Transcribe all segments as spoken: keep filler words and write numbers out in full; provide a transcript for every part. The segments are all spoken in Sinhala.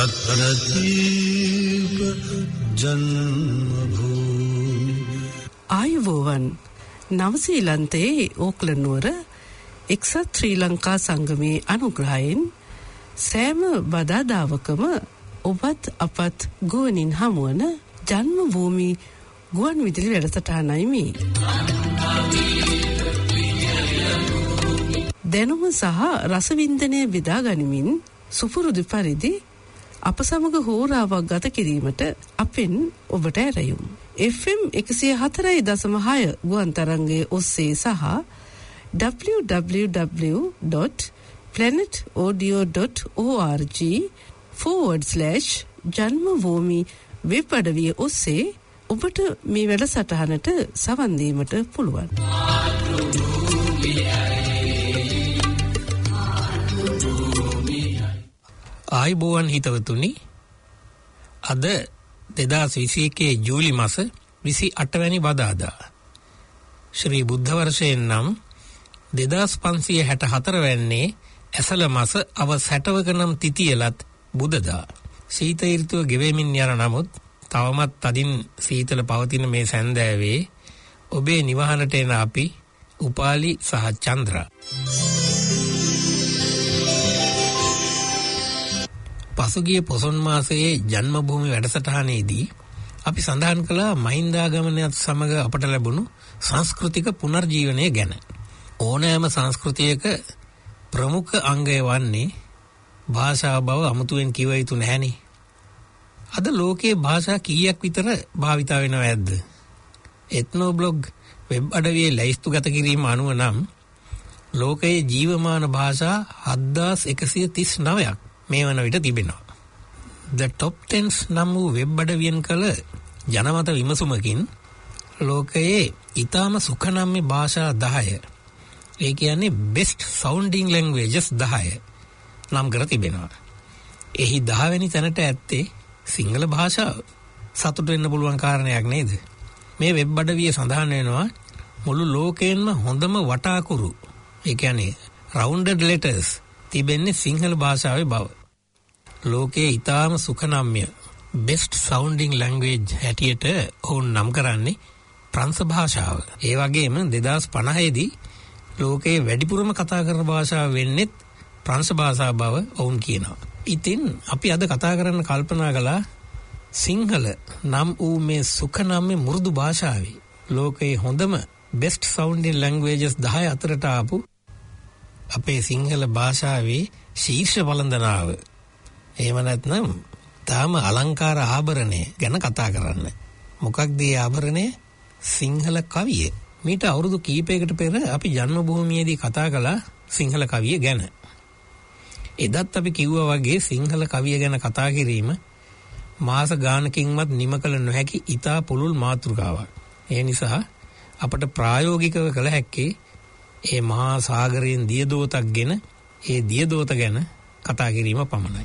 රත්නදීප ජන්මභූමි. ආයුබෝවන්. නවසීලන්තයේ ඕක්ලන්ඩ් නුවර එක්සත් ශ්‍රී ලංකා සංගමයේ අනුග්‍රහයෙන් සෑම බදාදාවකම ඔබත් අපත් ගුවනින් හමුවන ජන්මභූමි ගුවන් විදුලි වැඩසටහනයි මේ. දැනුම සහ රසවින්දනය බෙදා ගනිමින් සුපුරුදු පරිදි අප සමග හෝරාවක් ගත කිරීමට අපෙන් ඔබට ඇරයුම්. එෆ් එම් එකසිය හතරයි දශම හය ගුවන් තරංගයේ ඔස්සේ සහ W W W dot planet audio dot O R G forward slash Janmabhoomi web අඩවිය ඔස්සේ ඔබට මේ වැඩසටහනට සවන් දීමට පුළුවන්. ආයුබෝවන් හිතවතුනි, අද දෙදාස් විසි එකේ ජූලි මාස විසි අට වැනි බදාදා ශ්‍රී බුද්ධ වර්ෂයෙන් නම් දෙදාස් පන්සිය හැට හතර වැන්නේ ඇසළ මාස අවස් හැටවක නම් තිතියලත් බුදදා. සීත ඍතුව ගෙවෙමින් යන නමුත් තවමත් තදින් සීතල පවතින මේ සැන්දෑවේ ඔබේ නිවහනට එන අපි උපාලි සහ චන්ද්‍රා. පසුගිය පොසොන් මාසයේ ජන්මභූමි වැඩසටහනේදී අපි සඳහන් කළා මහින්දාගමනයත් සමග අපට ලැබුණු සංස්කෘතික පුනර්ජීවනය ගැන. ඕනෑම සංස්කෘතියක ප්‍රමුඛ අංගය වන්නේ භාෂාව බව අමුතුවෙන් කිව යුතු නැහැනේ. අද ලෝකයේ භාෂා කීයක් විතර භාවිතා වෙනව ඇද්ද? එත්නෝබ්ලොග් වෙබ් අඩවියේ ලැයිස්තුගත කිරීම අනුව නම් ලෝකයේ ජීවමාන භාෂා හත්දාස් එකසිය තිස් නවයක් මේ වන විට තිබෙනවා. The Top ටෙන් නම් වූ වෙබ් අඩවියෙන් කළ ජනමත විමසුමකින් ලෝකයේ ඊටම සුඛනම්‍ය භාෂා දහය, ඒ කියන්නේ best sounding languages දහය නම් කර තිබෙනවා. එහි දහ වෙනි තැනට ඇත්තේ සිංහල භාෂාව. සතුටු වෙන්න පුළුවන් කාරණයක් නේද? මේ වෙබ් අඩවියේ සඳහන් වෙනවා මුළු ලෝකයෙන්ම හොඳම වටාකුරු, ඒ කියන්නේ rounded letters තිබෙන්නේ සිංහල භාෂාවේ බව. ලෝකයේ ඊටාම සුඛනම්‍ය best sounding language හැටියට ඔවුන් නම් කරන්නේ ප්‍රංශ භාෂාව. ඒ වගේම දෙදාස් පනහේ දී ලෝකයේ වැඩිපුරම කතා කරන භාෂාව වෙන්නේ ප්‍රංශ භාෂාව බව ඔවුන් කියනවා. ඉතින් අපි අද කතා කරන්න කල්පනා කළා සිංහල නම් වූ මේ සුඛනම්‍ය මුරුදු භාෂාවේ ලෝකයේ හොඳම best sounding languages දහය අතරට ආපු අපේ සිංහල භාෂාවේ ශීර්ෂ වළඳනාව, එහෙම නැත්නම් තාම අලංකාර ආභරණය ගැන කතා කරන්න. මොකක්ද මේ ආභරණය? සිංහල කවිය. මීට අවුරුදු කීපයකට පෙර අපි ජන්මභූමියේදී කතා කළා සිංහල කවිය ගැන. එදත් අපි කිව්වා වගේ සිංහල කවිය ගැන කතා කිරීම මාස ගානකින්වත් නිම කළ නොහැකි ඉතා පුළුල් මාතෘකාවක්. ඒ නිසා අපට ප්‍රායෝගිකව කළ හැක්කේ ඒ මහා සාගරයෙන් දියදෝතක් ගෙන ඒ දියදෝත ගැන කතා කිරීම පමණයි.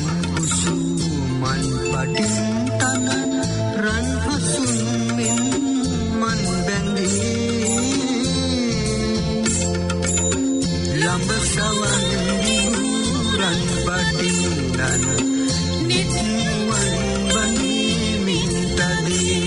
උසු මන් පඩින් තන රන් හසුන් මෙන් මන් බැඳේ ළඹ සවන් රන් පඩින් තන නිත් වන් වනී මින් තදී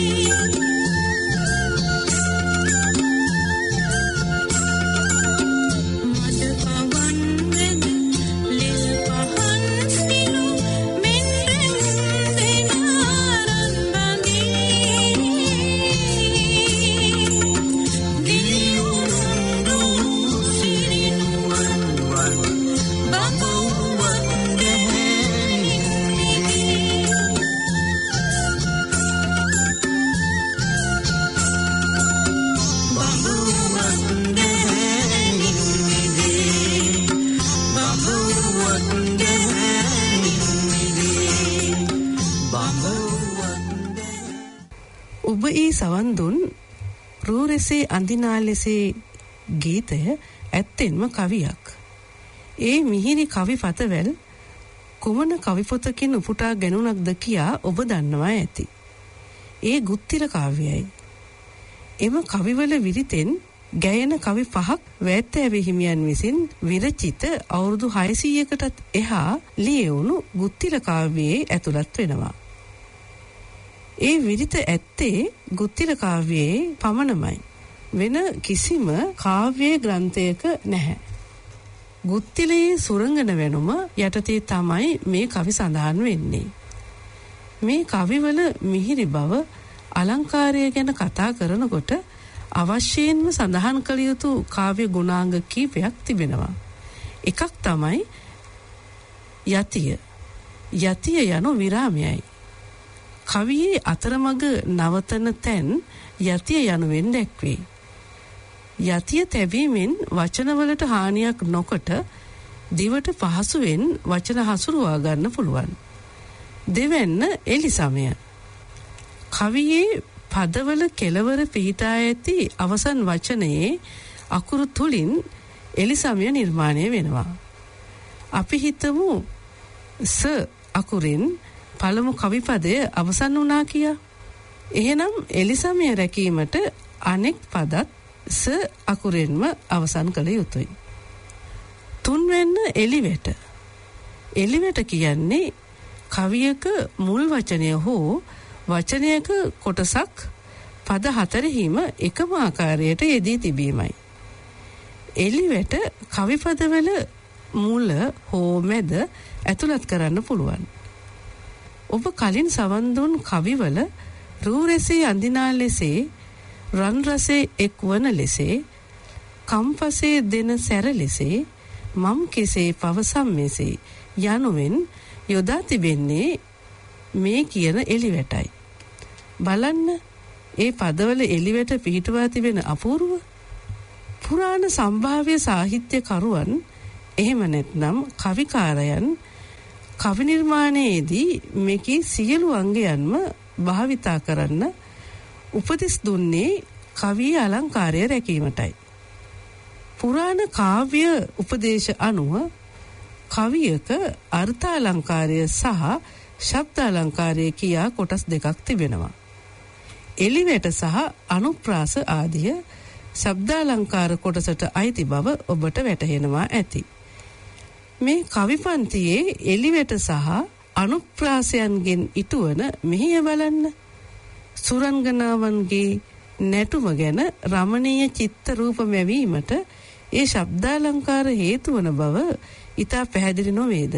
ඔබ ඒ සවන් දුන් රූරෙසේ අඳිනාලෙසේ ගීතය ඇත්තෙන්ම කවියක්. ඒ මිහිරි කවි පතවැල් කුමන කවි පොතකින් උපුටා ගැනුණක්ද කියා ඔබ දන්නවා ඇති. ඒ ගුත්තිල කාව්‍යයි. එම කවිවල විරිතෙන් ගැයෙන කවි පහක් වැත්තෑවේ හිමියන් විසින් විරචිත අවුරුදු හයසීයකටත් එහා ලියවුණු ගුත්තිල කාව්‍යයේ ඇතුළත් වෙනවා. ඒ විරිත ඇත්තේ ගුත්තිල කාව්‍යයේ පමණමයි. වෙන කිසිම කාව්‍ය ග්‍රන්ථයක නැහැ. ගුත්තිලයේ සුරංගන වෙනුම යටතේ තමයි මේ කවි සඳහන් වෙන්නේ. මේ කවිවල මිහිරි බව අලංකාරය ගැන කතා කරනකොට අවශ්‍යයෙන්ම සඳහන් කළ යුතු කාව්‍ය ගුණාංග කීපයක් තිබෙනවා. එකක් තමයි යතිය. යතිය යනු විරාමයයි. කවියේ අතරමඟ නවතන තැන් යතිය යනුවෙන් දැක්වේ. යතිය තැබීමෙන් වචනවලට හානියක් නොකොට දිවට පහසුවෙන් වචන හසුරුවා ගන්න පුළුවන්. දෙවැන්න එලි සමය. කවියේ පදවල කෙලවර පිහිටා ඇති අවසන් වචනයේ අකුරු තුලින් එලි සමය නිර්මාණය වෙනවා. අපි හිතමු ස අකුරෙන් පළමු කවි පදය අවසන් වුණා කියා. එහෙනම් එලි සමය රැකීමට අනෙක් පදත් ස අකුරෙන්ම අවසන් කළ යුතුයි. තුන්වැන්න එලිවැට. එලිවැට කියන්නේ කවියක මුල් වචනය හෝ වචනයක කොටසක් පද හතරෙහිම එකම ආකාරයට යෙදී තිබීමයි. එලිවැට කවි පදවල මුල හෝ මැද ඇතුළත් කරන්න පුළුවන්. ඔබ කලින් සවන් දුන් කවිවල රූරෙසේ අඳිනා ලෙසේ රන් රසේ එක්වන ලෙසේ කම්පසේ දෙන සැර ලෙසේ මම් කෙසේ පවසම් මෙසේ යනුවෙන් යොදා තිබෙන්නේ මේ කියන එලිවැටයි. බලන්න ඒ පදවල එලිවැට පිහිටුවා තිබෙන අපූර්ව. පුරාණ සම්භාව්‍ය සාහිත්‍යකරුවන් එහෙම නැත්නම් කවිකාරයන් කවි නිර්මාණයේදී මේකේ සියලු අංගයන්ම භාවිතා කරන්න උපදෙස් දුන්නේ කවියේ අලංකාරය රැකීමටයි. පුරාණ කාව්‍ය උපදේශ අනුව කවියක අර්ථාලංකාරය සහ ශබ්දාලංකාරය කියා කොටස් දෙකක් තිබෙනවා. එලිවැට සහ අනුප්‍රාස ආදිය ශබ්දාලංකාර කොටසට අයිති බව ඔබට වැටහෙනවා ඇති. මේ කවි පන්තියේ එලිවැට සහ අනුප්‍රාසයන්ගෙන් ඉටුවන මෙහෙය බලන්න. සුරංගනාවන්ගේ නැටුම ගැන රමණීය චිත්ත රූප මැවීමට ඒ ශබ්දාලංකාර හේතු වන බව ඉතා පැහැදිලි නොවේද?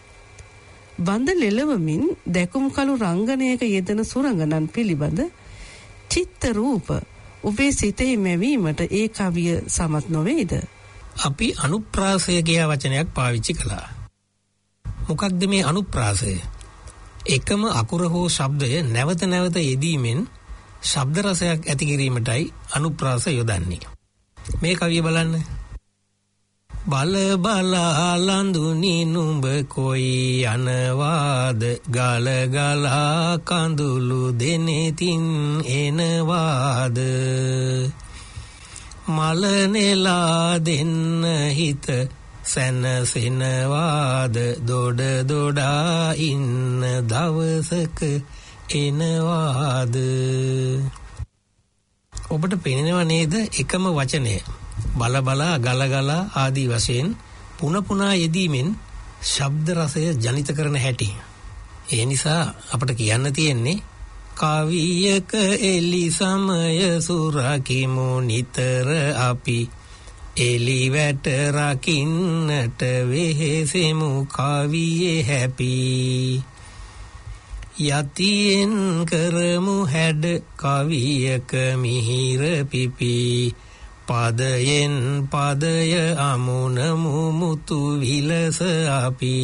බඳ ලෙලවමින් දැකුම් කළු රංගනයක යෙදෙන සුරංගනන් පිළිබඳ චිත්ත රූප ඔබේ සිතෙහි මැවීමට ඒ කවිය සමත් නොවේද? අපි අනුප්‍රාසය කියා වචනයක් පාවිච්චි කළා. මොකක්ද මේ අනුප්‍රාසය? එකම අකුර හෝ ශබ්දය නැවත නැවත යෙදීමෙන් ශබ්ද රසයක් ඇති කිරීමටයි අනුප්‍රාස යොදන්නේ. මේ කවිය බලන්න. බල බලා ලඳුනි නුඹ කොයි අනවාද ගල ගලා කඳුළු දෙනෙතින් එනවාද මල නෙලා දෙන්න හිත සැනසෙනවාද දොඩ දොඩා ඉන්න දවසක එනවාද. ඔබට පෙනෙනව නේද එකම වචනය බල බලා ගල ගලා ආදී වශයෙන් පුන පුනා යෙදීමෙන් ශබ්ද රසය ජනිත කරන හැටි. ඒ නිසා අපට කියන්න තියෙන්නේ කවියක එලි සමය සුරකිමු නිතර අපි එලි වැට රකින්නට වෙහෙසෙමු කවියේ හැපි. යතියෙන් කරමු හැඩ කවියක මිහිර පිපි පදයෙන් පදය අමුණමු මුතු විලස අපි.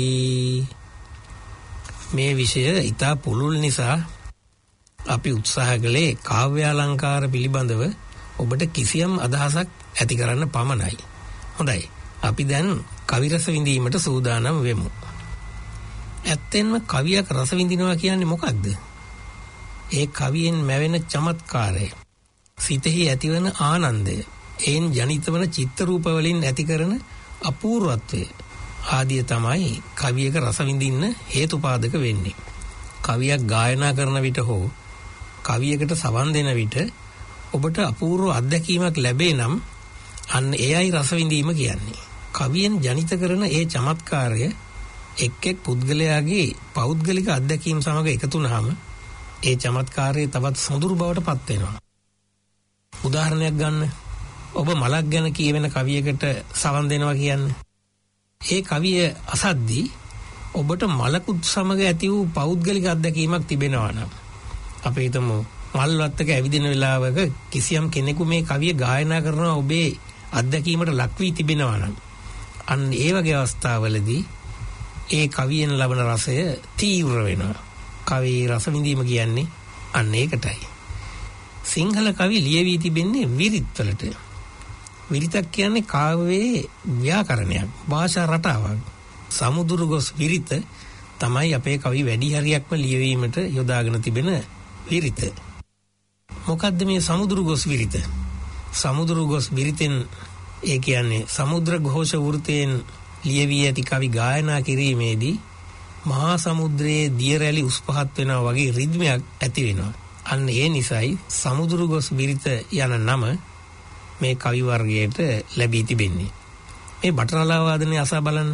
මේ විෂය ඉතා පුළුල් නිසා අපි උත්සාහ කළේ කාව්‍ය අලංකාර පිළිබඳව ඔබට කිසියම් අදහසක් ඇති කරන්න පමණයි. හොඳයි, අපි දැන් කවි රස විඳීමට සූදානම් වෙමු. ඇත්තෙන්ම කවියක් රස විඳිනවා කියන්නේ මොකක්ද? ඒ කවියෙන් මැවෙන චමත්කාරය, සිතෙහි ඇතිවන ආනන්දය, එයින් ජනිත වන චිත්ත රූප වලින් ඇති කරන අපූර්වත්වය ආදිය තමයි කවියක රස විඳින්න හේතුපාදක වෙන්නේ. කවියක් ගායනා කරන විට හෝ කවියකට සවන් දෙන විට ඔබට අපූර්ව අත්දැකීමක් ලැබේ නම් අන්න එයයි රස විඳීම කියන්නේ. කවියෙන් ජනිත කරන ඒ චමත්කාරය එක් එක් පුද්ගලයාගේ පෞද්ගලික අත්දැකීම් සමග එකතු වුනහම ඒ චමත්කාරය තවත් සොඳුරු බවට පත් වෙනවා. උදාහරණයක් ගන්න. ඔබ මලක් ගැන කියවෙන කවියකට සවන් දෙනවා කියන්නේ. ඒ කවිය අසද්දී ඔබට මලකුත් සමග ඇති වූ පෞද්ගලික අත්දැකීමක් තිබෙනවා නම් අපි හිතමු මල් වත්තක ඇවිදින වෙලාවක කිසියම් කෙනෙකු මේ කවිය ගායනා කරනවා ඔබේ අත්දැකීමට ලක් වී තිබෙනවා නම් අන්න ඒ වගේ අවස්ථාවලදී ඒ කවියෙන් ලබන රසය තීව්‍ර වෙනවා. කවි රස විඳීම කියන්නේ අන්න ඒකටයි. සිංහල කවි ලියවී තිබෙන්නේ විරිත් වලට. විරිතක් කියන්නේ කාව්‍යයේ ව්‍යාකරණයක්, භාෂා රටාවක්. සමුදුරු ගොස් විරිත තමයි අපේ කවි වැඩි හරියක්ම ලියවීමට යොදාගෙන තිබෙන විරිත. මොකද්ද මේ සමුදුරු ගොස් විරිත? සමුදුරු ගොස් විරිතෙන් ඒ කියන්නේ සමුද්‍ර ഘോഷ වෘතයෙන් ලියවී ඇති කවි ගායනා කිරීමේදී මහා සමුද්‍රයේ දිය රැලි උස් පහත් වෙනවා වගේ රිද්මයක් ඇති වෙනවා. අන්න ඒ නිසායි සමුදුරු ගොස් විරිත යන නම මේ කවි වර්ගයට ලැබී තිබෙන්නේ. මේ බටරලා වාදනය අසා බලන්න.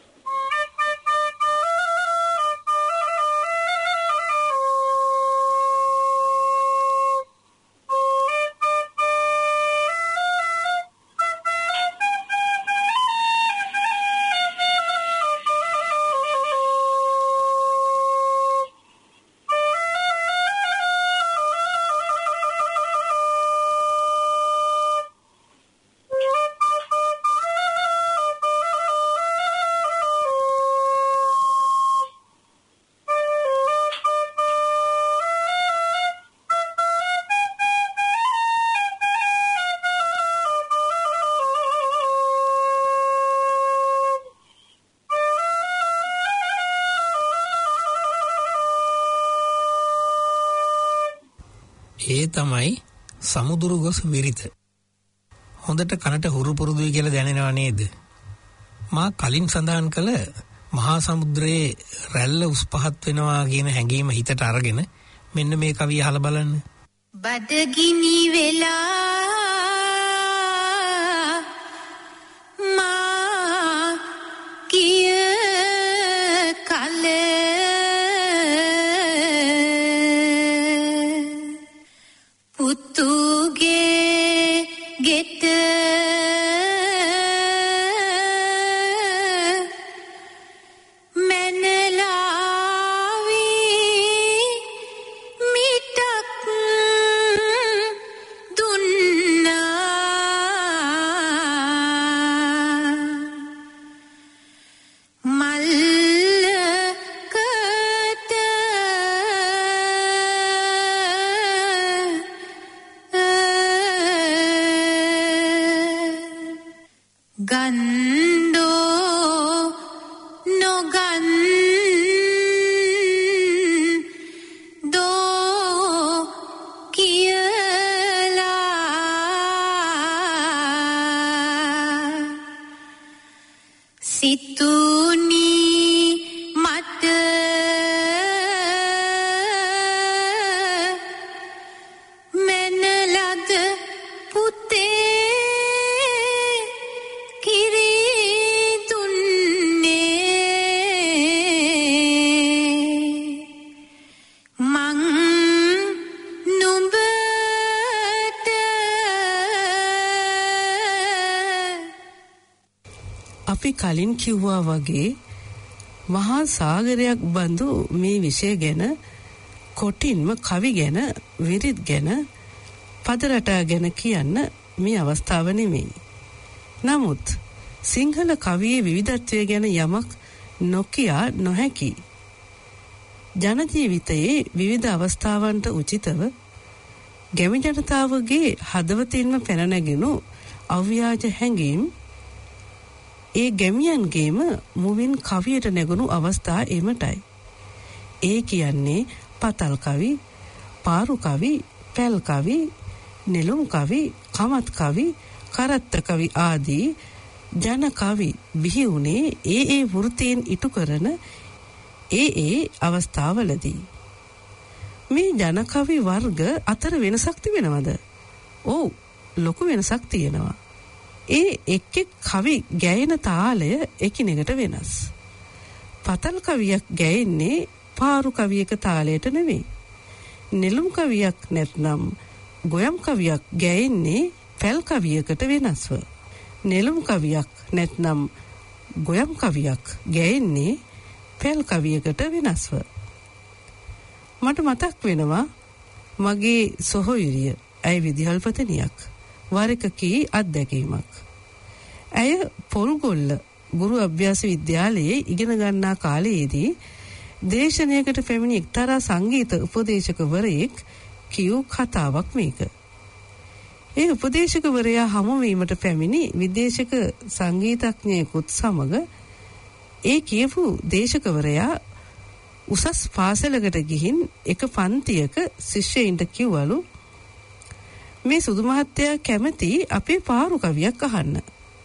ඒ තමයි සමුදුරු ගොස් විරිත. හොඳට කනට හුරු පුරුදුයි කියලා දැනෙනව නේද? මා කලින් සඳහන් කළ මහා සමුද්‍රයේ රැල්ල උස් පහත් වෙනවා කියන හැඟීම හිතට අරගෙන මෙන්න මේ කවිය අහලා බලන්න. බඩගිනි වෙලා මා කිය කල පුතුගේ ගෙත මැනලාවී මිටක් දුන්නා අපි කලින් කිව්වා වගේ මහා සාගරයක් බඳු මේ විෂය ගැන කොටින්ම කවි ගැන විරිත් ගැන පද රටා ගැන කියන්න මේ අවස්ථාව නෙමෙයි. නමුත් සිංහල කවියේ විවිධත්වය ගැන යමක් නොකියා නොහැකි. ජන ජීවිතයේ විවිධ අවස්ථාවන්ට උචිතව ගැමි ජනතාවගේ හදවතින්ම පැන නැගුණු අව්‍යාජ හැඟීම් ඒ ගැමියන්ගේම මුවින් කවියට නැගුණු අවස්ථා එමටයි. ඒ කියන්නේ පතල් කවි, පාරු කවි, පැල් කවි, නෙළුම් කවි, කමත් කවි, කරත්ත කවි ආදී ජන කවි බිහි වුණේ ඒ ඒ වෘත්තීන් ඉටු කරන ඒ ඒ අවස්ථාවලදී. මේ ජන කවි වර්ග අතර වෙනසක් තිබෙනවද? ඔව්, ලොකු වෙනසක් තියෙනවා. ඒ එක් එක් කවි ගැයෙන තාලය එකිනෙකට වෙනස්. පතල් කවියක් ගැයෙන්නේ පාරු කවියක තාලයට නෙවෙයි. නෙළුම් කවියක් නැත්නම් ගොයම් කවියක් ගැයෙන්නේ පැල් කවියකට වෙනස්ව. නෙළුම් කවියක් නැත්නම් ගොයම් කවියක් ගැයෙන්නේ පැල් කවියකට වෙනස්ව. මට මතක් වෙනවා මගේ සොහොයුරිය ඇය විදුහල්පතිනියක් වරක කී අත්දැකීමක්. ඇය පොල්ගොල්ල ගුරු අභ්‍යාස විද්‍යාලයේ ඉගෙන ගන්නා කාලයේදී දේශනයකට පැමිණි එක්තරා සංගීත උපදේශකවරයෙක් කියූ කතාවක් මේක. ඒ උපදේශකවරයා හමු වීමට පැමිණි විදේශක සංගීතඥයෙකුත් සමග ඒ කියපු දේශකවරයා උසස් පාසලකට ගිහින් එක පන්තියක ශිෂ්‍යයින්ට කිව්වලු මේ සුදු මහත්තයා කැමති අපේ පාරු කවියක් අහන්න.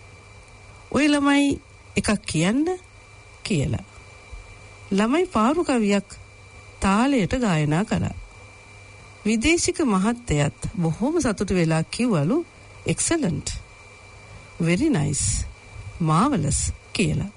ඔය ළමයි එකක් කියන්න කියලා. ළමයි පාරු කවියක් තාලයට ගායනා කළා. විදේශික මහත්තයත් බොහොම සතුටු වෙලා කිව්වලු excellent, very nice, marvelous කියලා.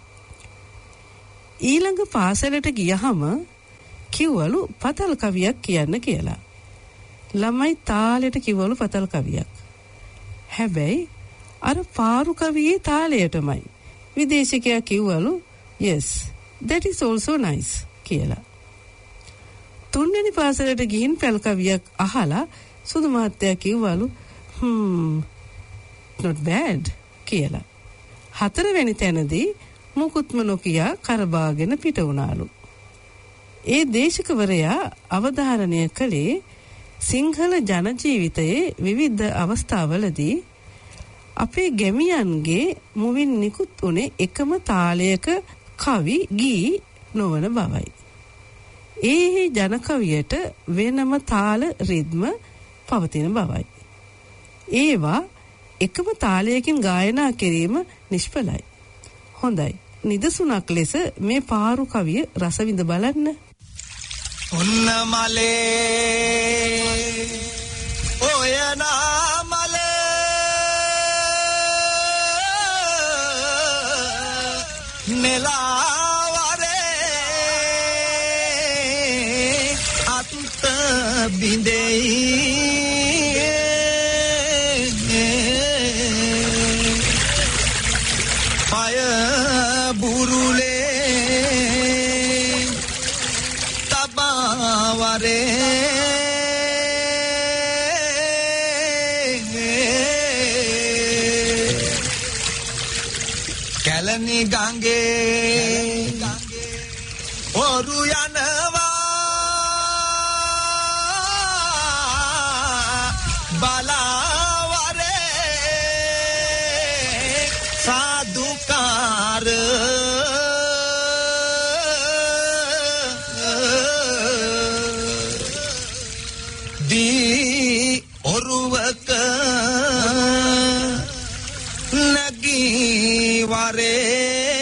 ඊළඟ පාසලට ගියහම කිව්වලු පතල් කවියක් කියන්න කියලා. ළමයි තාලෙට කිව්වලු පතල් කවියක්. හැබැයි අර පාරු කවියේ තාලයටමයි. විදේශිකයා කිව්වලු yes, that is also nice කියලා. තුන්වෙනි පාසලට ගිහින් පැල් කවියක් අහලා සුදු මහත්තයා කිව්වලු hmm, not bad කියලා. හතරවෙනි තැනදී මුකුත්ම නොකියා කරබාගෙන පිට වුණාලු. ඒ දේශකවරයා අවධාරණය කළේ සිංහල ජන ජීවිතයේ විවිධ අවස්ථාවලදී අපේ ගැමියන්ගේ මුවින් නිකුත් වුණේ එකම තාලයක කවි ගී නොවන බවයි. ඒ ජන කවියට වෙනම තාල රිද්ම පවතින බවයි. ඒවා එකම තාලයකින් ගායනා කිරීම නිෂ්ඵලයි. හොඳයි. නිදසුනක් ලෙස මේ පාරු කවිය රසවිඳ බලන්න. ඔන්න මලේ ඔය නාමලේ නෙලාවරේ අත් බිඳෙයි පය බුරුලේ තබාවරේ කැලණි ගඟේ ඔරු යනවා බලාවරේ සාදුකාර දී ඔරුවක නගී වරේ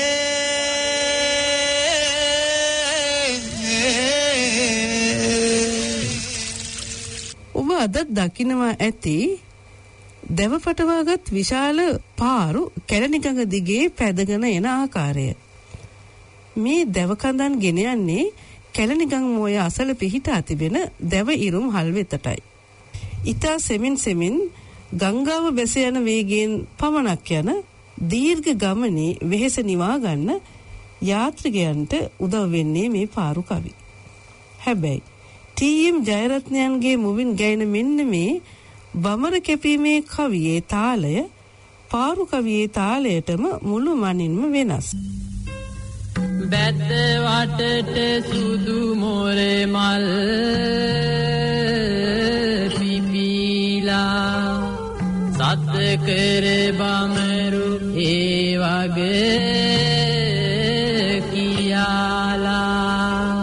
ඔබ අද දකිනවා ඇති දැව පටවාගත් විශාල පාරු කැලණිගඟ දිගේ පැදගෙන එන ආකාරය. මේ දැව කඳන් ගෙන යන්නේ කැලණිගඟ මොය අසල පිහිටා තිබෙන දැව ඉරුම් හල් වෙතටයි. ඊතා සෙමින් සෙමින් ගංගාව බැස යන වේගයෙන් පමණක් යන දීර්ඝ ගමනේ වෙහෙස නිවා ගන්න යාත්‍රිකයන්ට උදව් වෙන්නේ මේ පාරු කවි. හැබැයි ටී.එම්. ජයරත්නයන්ගේ මුවින් ගැයෙන මෙන්න මේ බමර කැපීමේ කවියේ තාලය පාරු කවියේ තාලයටම මුළු මනින්ම වෙනස්. බැද්ද වටට සුදු මොරේ මල් පිපිලා සද්ද කර බමරු ඒ වගේ කියාලා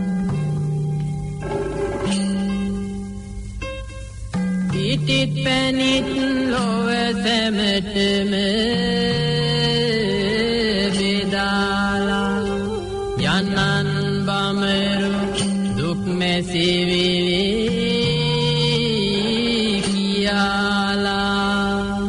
පිටිත් පැනිත් ලොව සැමටම බෙදාලා යන්නන් බමරු දුක් මැසිවිලි කියාලා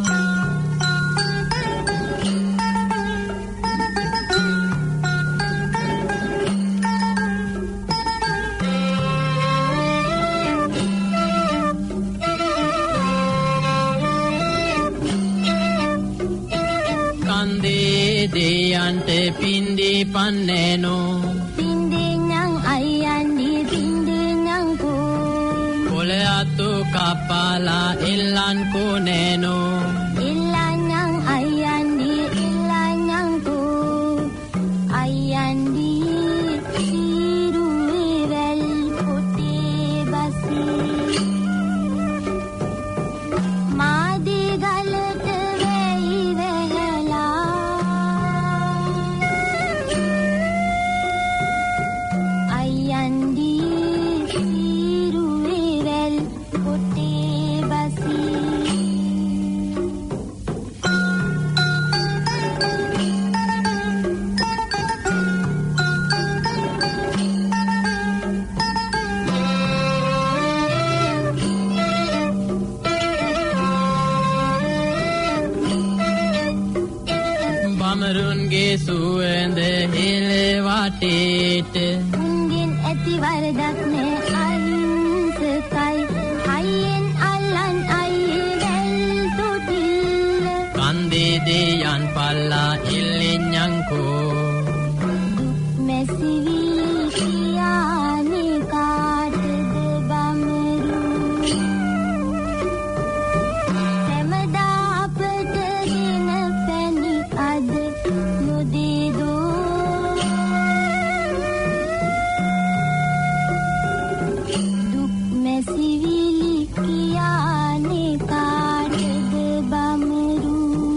දෙයන්ට පින්දි පන්නේනෝ පින්දේ නං අයන්දි පින්දේ නං කෝ කොළ අතු කපාලා එල්ලන් කොනේනෝ එල්ලන් නං අයන්දි එල්ලන් නං කෝ අයන්දි සිරුවේ වැල් පොටේ බසි මාදී ගලට වෙයි වෙහලා අයන්දි සිරුවේ වැල් පොටේ බසි බමරුන්ගේ සුවඳ හිල වටේට උන්ගෙන් ඇති වරදක් නෑ අහිංසකයි අයියෙන් අල්ලන් අයියේ වැල් තොටිල්ල කන්දේ දෙයන් පල්ලා ඉල්ලෙන් යංකෝ දුක් මැසිවිලි කියානේ කාටද බමරු සැමදා අපට දෙන පැණි අද නොදේදෝ දුක් මැසිවිලි කියානේ කාටද බමරු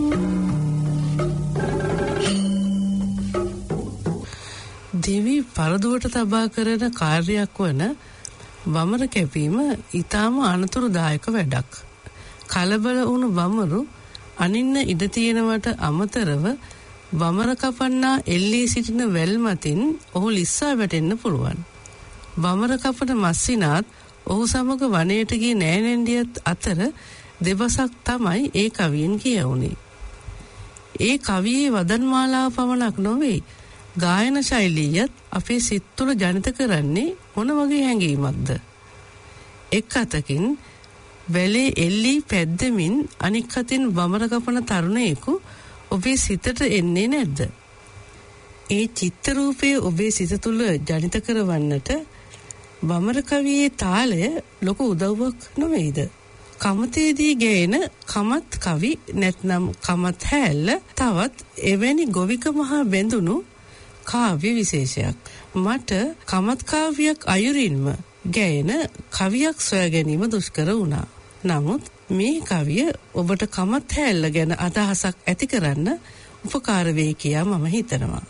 දෙවි පරදුවට තබා කරන කාර්යයක් වන වමර කැපීම ඊටාම අනතුරුදායක වැඩක්. කලබල වුණු වමරු අනින්න ඉඩ තියෙනවට අමතරව වමර කපන්නා එල්ලී සිටින වැල් මතින් ඔහු ලිස්සා වැටෙන්න පුළුවන්. වමර කපන මස්සිනාත් ඔහු සමග වනයේට ගිය නෑනැන්ඩියත් අතර දෙබසක් තමයි ඒ කවියෙන් කියවුනේ. ඒ කවියේ වදන්මාලාව පමණක් නොවේ ගායන ශෛලියත් අපේ සිත් තුළ ජනිත කරන්නේ මොන වගේ හැඟීමක්ද? එක් අතකින් වැලේ එල්ලී පැද්දමින් අනික් අතින් වමර කපන තරුණයෙකු ඔබේ සිතට එන්නේ නැද්ද? ඒ චිත්ත රූපයේ ඔබේ සිත තුළ ජනිත කරවන්නට වමර කවියේ තාලය ලොකු උදව්වක් නොවේද? කමතේදී ගැයෙන කමත් කවි නැත්නම් කමත් හැල්ල තවත් එවැනි ගොවික මහා බැඳුණු කාව්‍ය විශේෂයක්. මට කමත් කාව්‍යයක් අයුරින්ම ගැයෙන කවියක් සොයා ගැනීම දුෂ්කර වුණා. නමුත් මේ කවිය ඔබට කමත් හැල්ල ගැන අදහසක් ඇති කරන්න උපකාර වෙයි කියා මම හිතනවා.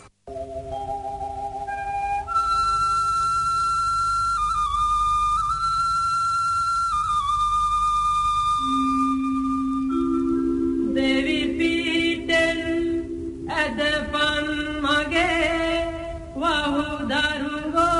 දෙවි පීටෙන් ඇදපන් මගේ වහු දරුවෝ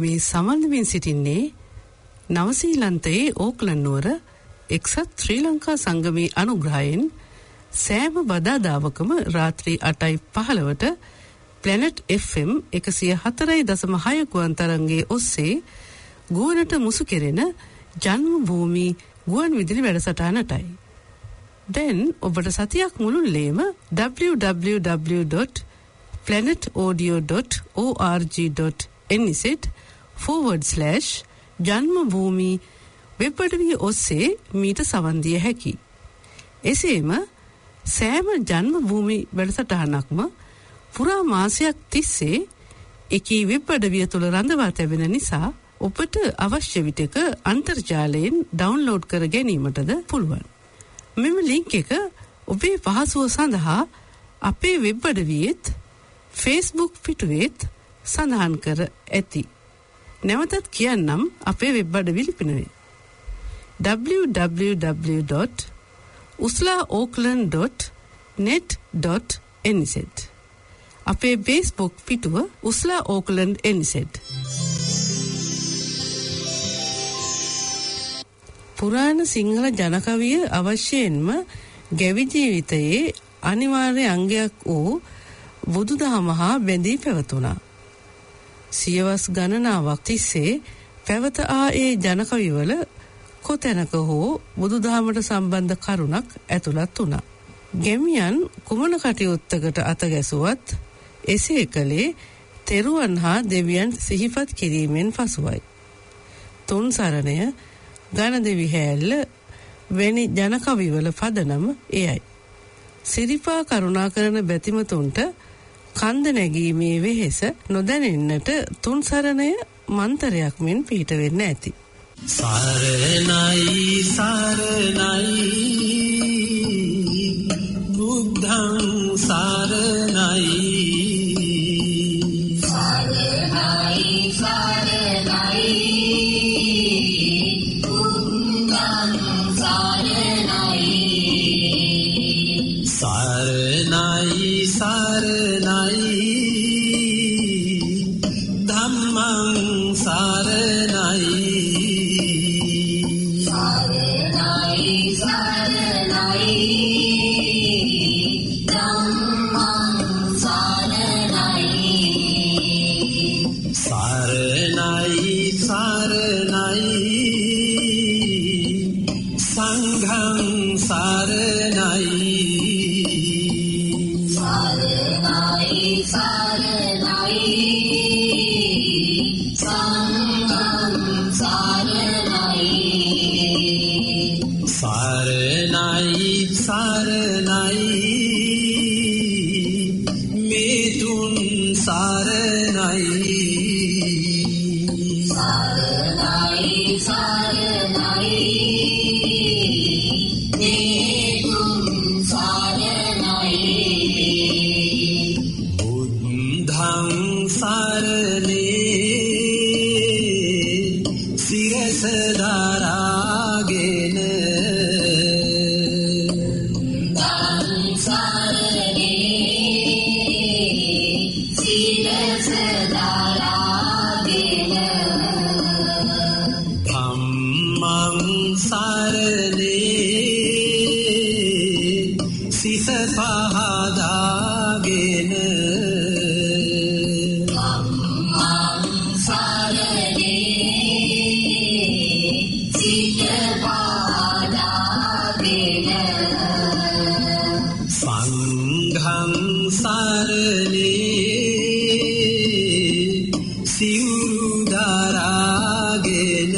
මේ සම්බන්ධයෙන් සිටින්නේ නවසීලන්තයේ ඕක්ලන්ඩ් නුවර එක්සත් ශ්‍රී ලංකා සංගමේ අනුග්‍රහයෙන් සෑම බදාදාවකම රාත්‍රී අටයි පහළවට ප්ලැනට් එෆ් එම් එකසිය හතරයි දශම හය ගුවන් තරංගයේ ඔස්සේ ගුවනට මුසු කෙරෙන ජන්ම භූමි ගුවන් විදුලි වැඩසටහනටයි. දැන් ඔබට සතියක් මුළුල්ලේම double-u double-u double-u dot planet audio dot org dot n z forward slash ජන්ම භූමි වෙබ් අඩවිය ඔස්සේ මීට සවන් දිය හැකි. එසේම සෑම ජන්ම භූමි වැඩසටහනක්ම පුරා මාසයක් තිස්සේ එකී වෙබ් අඩවිය තුළ රඳවා තැබෙන නිසා ඔබට අවශ්‍ය විටක අන්තර්ජාලයෙන් ඩවුන්ලෝඩ් කර ගැනීමටද පුළුවන්. මෙම ලින්ක් එක ඔබේ පහසුව සඳහා අපේ වෙබ් අඩවියෙත් Facebook පිටුවේත් සඳහන් කර ඇති. නැවතත් කියන්නම් අපේ වෙබ් අඩවි ලිපිනය double-u double-u double-u dot usla auckland dot net dot n z. අපේ Facebook පිටුව usla auckland n z. පුරාණ සිංහල ජනකවිය අවශ්‍යයෙන්ම ගැවි ජීවිතයේ අනිවාර්ය අංගයක් වූ බුදුදහම හා බැඳී පැවතුණා. සියවස් ගණනාවක් තිස්සේ පැවත ආ ඒ ජනකවිවල කොතැනක හෝ බුදුදහමට සම්බන්ධ කරුණක් ඇතුළත් වුණා. ගැමියන් කුමන කටයුත්තකට අත ගැසුවත් එසේ කළේ තෙරුවන් හා දෙවියන් සිහිපත් කිරීමෙන් පසුවයි. තුන් සරණය, ගණදෙවි හැල්ල වැනි ජනකවිවල පදනම එයයි. සිරිපා කරුණාකරන බැතිමතුන්ට කන්ද නැගීමේ වෙහෙස නොදැනෙන්නට තුන් සරණය මන්තරයක් මෙන් පිහිට වෙන්න ඇති. සරණයි සරණයි බුද්ධං සරණයි සරණයි සරණයි බුද්ධං සරණයි සරණයි සරණයි ධම්මං සරණයි සරණයි සරණයි ධම්මං සරණයි සරණයි සරණයි සංඝං සරණයි සරණයි සරණයි සංඝං සරණයි සරණයි සරණයි මේතුන් සරණයි සරණයි සරණයි මේතුන් සරණයි බුද්ධං සරණේ සිරස දරාගෙන සිත පහදාගෙන ධම්මං සරණේ සිත පහදාගෙන සංඝං සරණේ සිවුරු දරාගෙන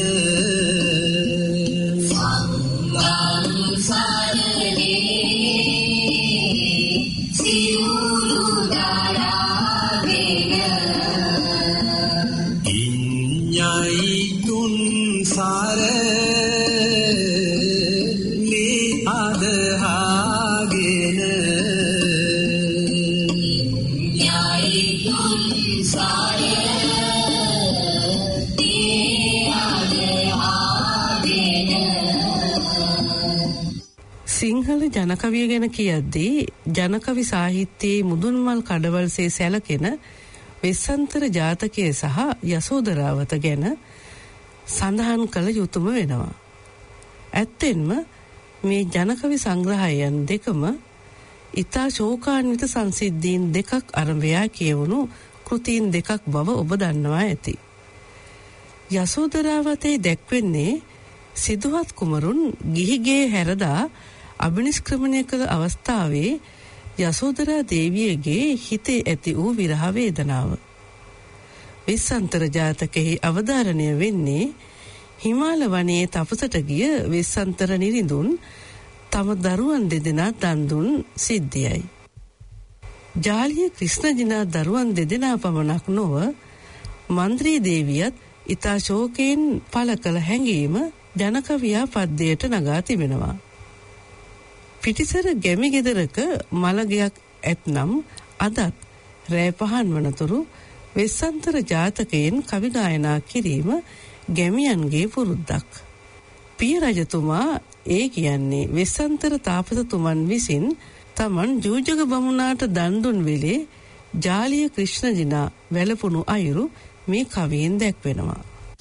සිංහල ජනකවිය ගැන කියද්දී ජනකවි සාහිත්‍යයේ මුදුන්මල් කඩවල්සේ සැලකෙන වෙස්සන්තර ජාතකයේ සහ යසෝදරාවත ගැන සඳහන් කළ යුතුම වෙනවා. ඇත්තෙන්ම මේ ජනකවි සංග්‍රහයන් දෙකම ඉතා ශෝකාන්විත සංසිද්ධීන් දෙකක් අරඹයා කියවුණු කෘතීන් දෙකක් බව ඔබ දන්නවා ඇති. යසෝදරාවතේ දැක්වෙන්නේ සිදුහත් කුමරුන් ගිහිගේ හැරදා අභිනිෂ්ක්‍රමණය කළ අවස්ථාවේ යසෝදරා දේවියගේ හිතේ ඇති වූ විරහ වේදනාව. වෙස්සන්තර ජාතකෙහි අවධාරණය වෙන්නේ හිමාල වනයේ තපසට ගිය වෙස්සන්තර නිරිඳුන් තම දරුවන් දෙදෙනා දන් දුන් සිද්ධියයි. ජාලිය ක්‍රිෂ්ණජිනා දරුවන් දෙදෙනා පමණක් නොව මන්ත්‍රී දේවියත් ඉතා ශෝකයෙන් පළ කළ හැඟීම ජනකවියා පද්‍යයට නගා තිබෙනවා. පිටිසර ගැමි ගෙදරක මළගයක් ඇත්නම් අදත් රෑ පහන් වනතුරු වෙස්සන්තර ජාතකයෙන් කවි ගායනා කිරීම ගැමියන්ගේ පුරුද්දක්. පිය රජතුමා ඒ කියන්නේ වෙස්සන්තර තාපසතුමන් විසින් තමන් ජූජක බමුණාට දන් දුන් වෙලේ ජාලිය ක්‍රිෂ්ණජිනා වැළපුණු අයුරු මේ කවියෙන් දැක්වෙනවා.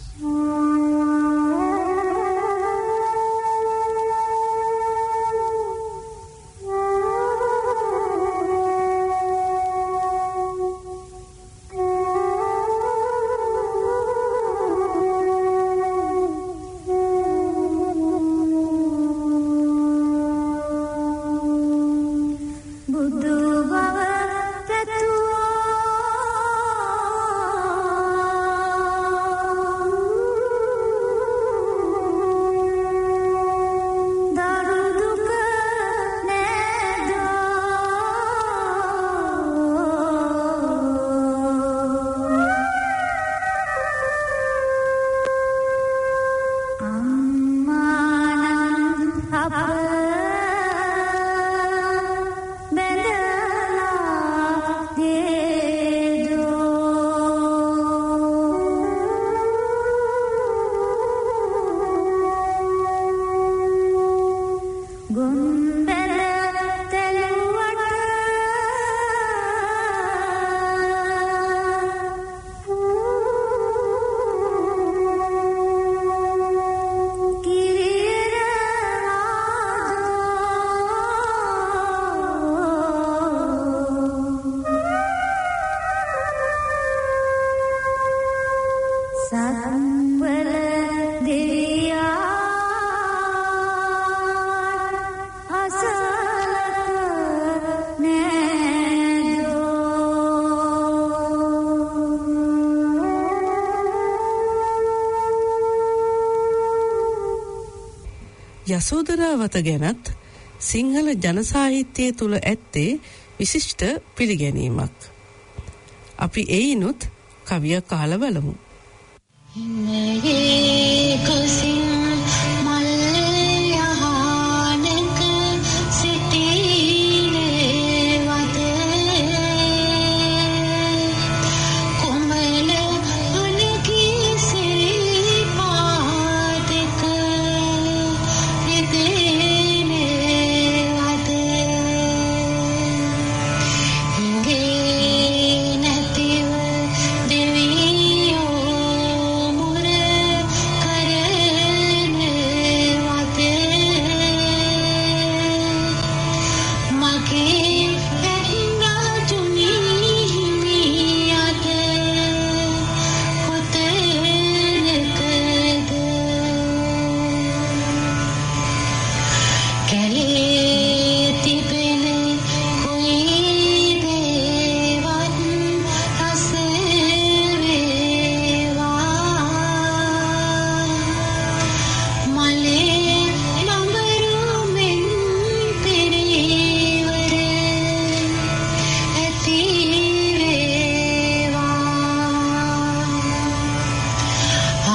යසෝදරාවත ගැනත් සිංහල ජන සාහිත්‍යය තුල ඇත්තේ විශිෂ්ට පිළිගැනීමක්. අපි එයිනුත් කවියක් අහලා බලමු.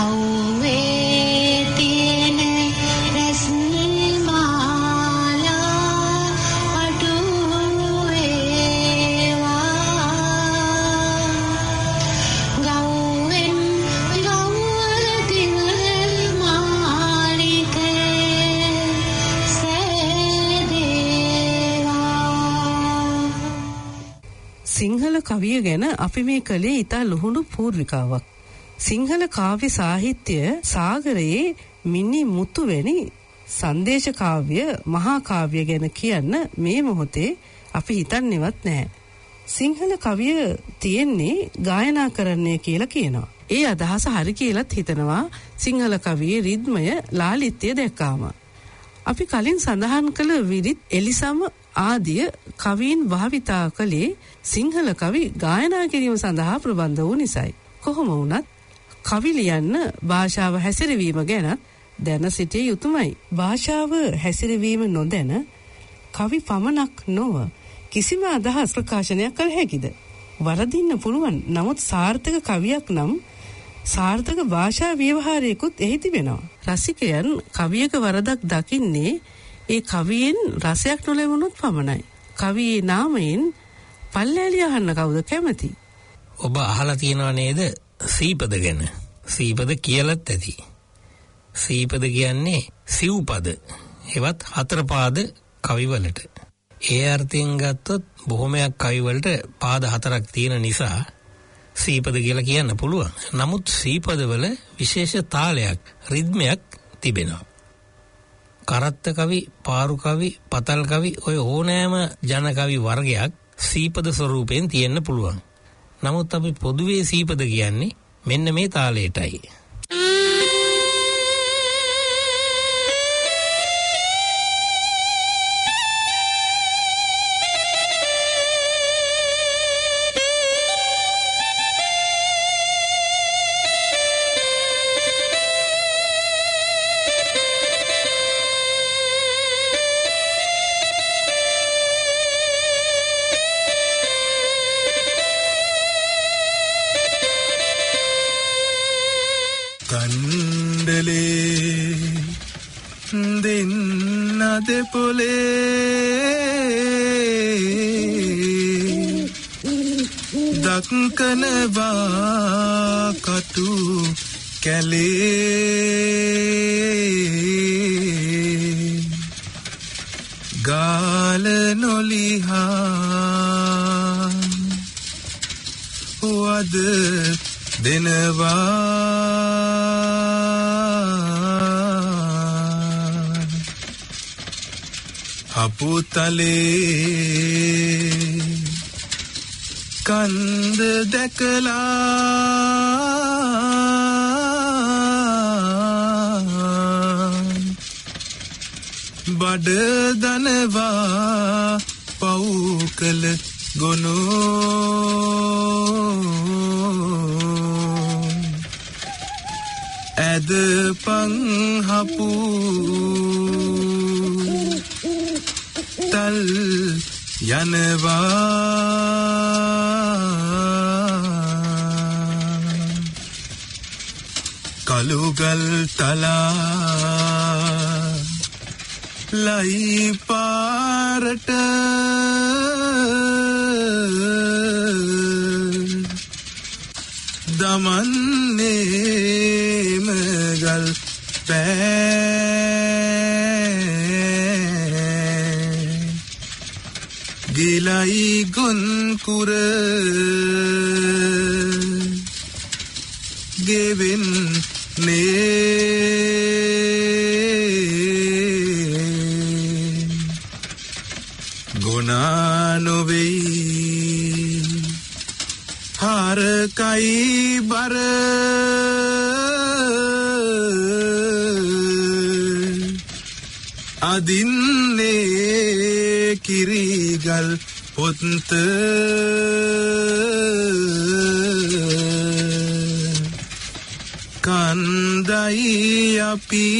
Mala සිංහල කවිය ගැන අපි මේ කලේ ඉතා ලුහුණු පූර්විකාවක්. සිංහල කාව්‍ය සාහිත්‍ය සාගරයේ මිනි මුතු වැනි සංදේශ කාව්‍ය මහා කාව්‍ය ගැන කියන්න මේ මොහොතේ අපි හිතන්නේවත් නැහැ. සිංහල කවිය තියෙන්නේ ගායනා කරන්නේ කියලා කියනවා. ඒ අදහස හරි කියලාත් හිතනවා සිංහල කවියේ රිද්මය ලාලිත්‍ය දැක්කාම. අපි කලින් සඳහන් කළ විරිත් එලිසම ආදිය කවීන් භාවිතා කළේ සිංහල කවි ගායනා කිරීම සඳහා ප්‍රබන්ධ වූ නිසායි. කොහොම වුණත් කවි ලියන්න භාෂාව හැසිරවීම ගැන දැන සිටිය යුතුමයි. භාෂාව හැසිරවීම නොදැන කවි පමණක් නොව කිසිම අදහස් ප්‍රකාශනයක් කළ හැකිද? වරදින්න පුළුවන්. නමුත් සාර්ථක කවියක් නම් සාර්ථක භාෂා ව්‍යවහාරයකුත් එහි තිබෙනවා. රසිකයන් කවියක වරදක් දකින්නේ ඒ කවියෙන් රසයක් නොලැබුණොත් පමණයි. කවියේ නාමයෙන් පල්ලෑලි අහන්න කවුද කැමති? ඔබ අහලා තියෙනව නේද සීපද ගැන? සීපද කියලත් ඇති. සීපද කියන්නේ සිව්පද. ඒවත් හතර පාද කවිවලට. ඒ අර්ථයෙන් ගත්තොත් බොහොමයක් කවිවලට පාද හතරක් තියෙන නිසා සීපද කියලා කියන්න පුළුවන්. නමුත් සීපදවල විශේෂ තාලයක්, රිද්මයක් තිබෙනවා. කරත්ත කවි, පාරු කවි, පතල් කවි ඔය ඕනෑම ජන කවි වර්ගයක් සීපද ස්වරූපයෙන් තියෙන්න පුළුවන්. නමුත් අපි පොදුවේ සීපද කියන්නේ මෙන්න මේ තාලයටයි. දක්කනවා කටු කැලේ ගාල නොලිහා වද දෙනවා හපුතලේ කන්ද දැකලා බඩ දනවා පවුකල ගොනෝ ඇද පංහපු තල් යනවා කළුගල් තලා ලයි පාරට දමන්නේම ගල් පෑ ගිලයි ගොන්කුර ගෙවෙන්නේ ගොනා නොවෙයි හරකයි බර අදින්නේ කිරිගල් පොත්ත කන්දයි අපි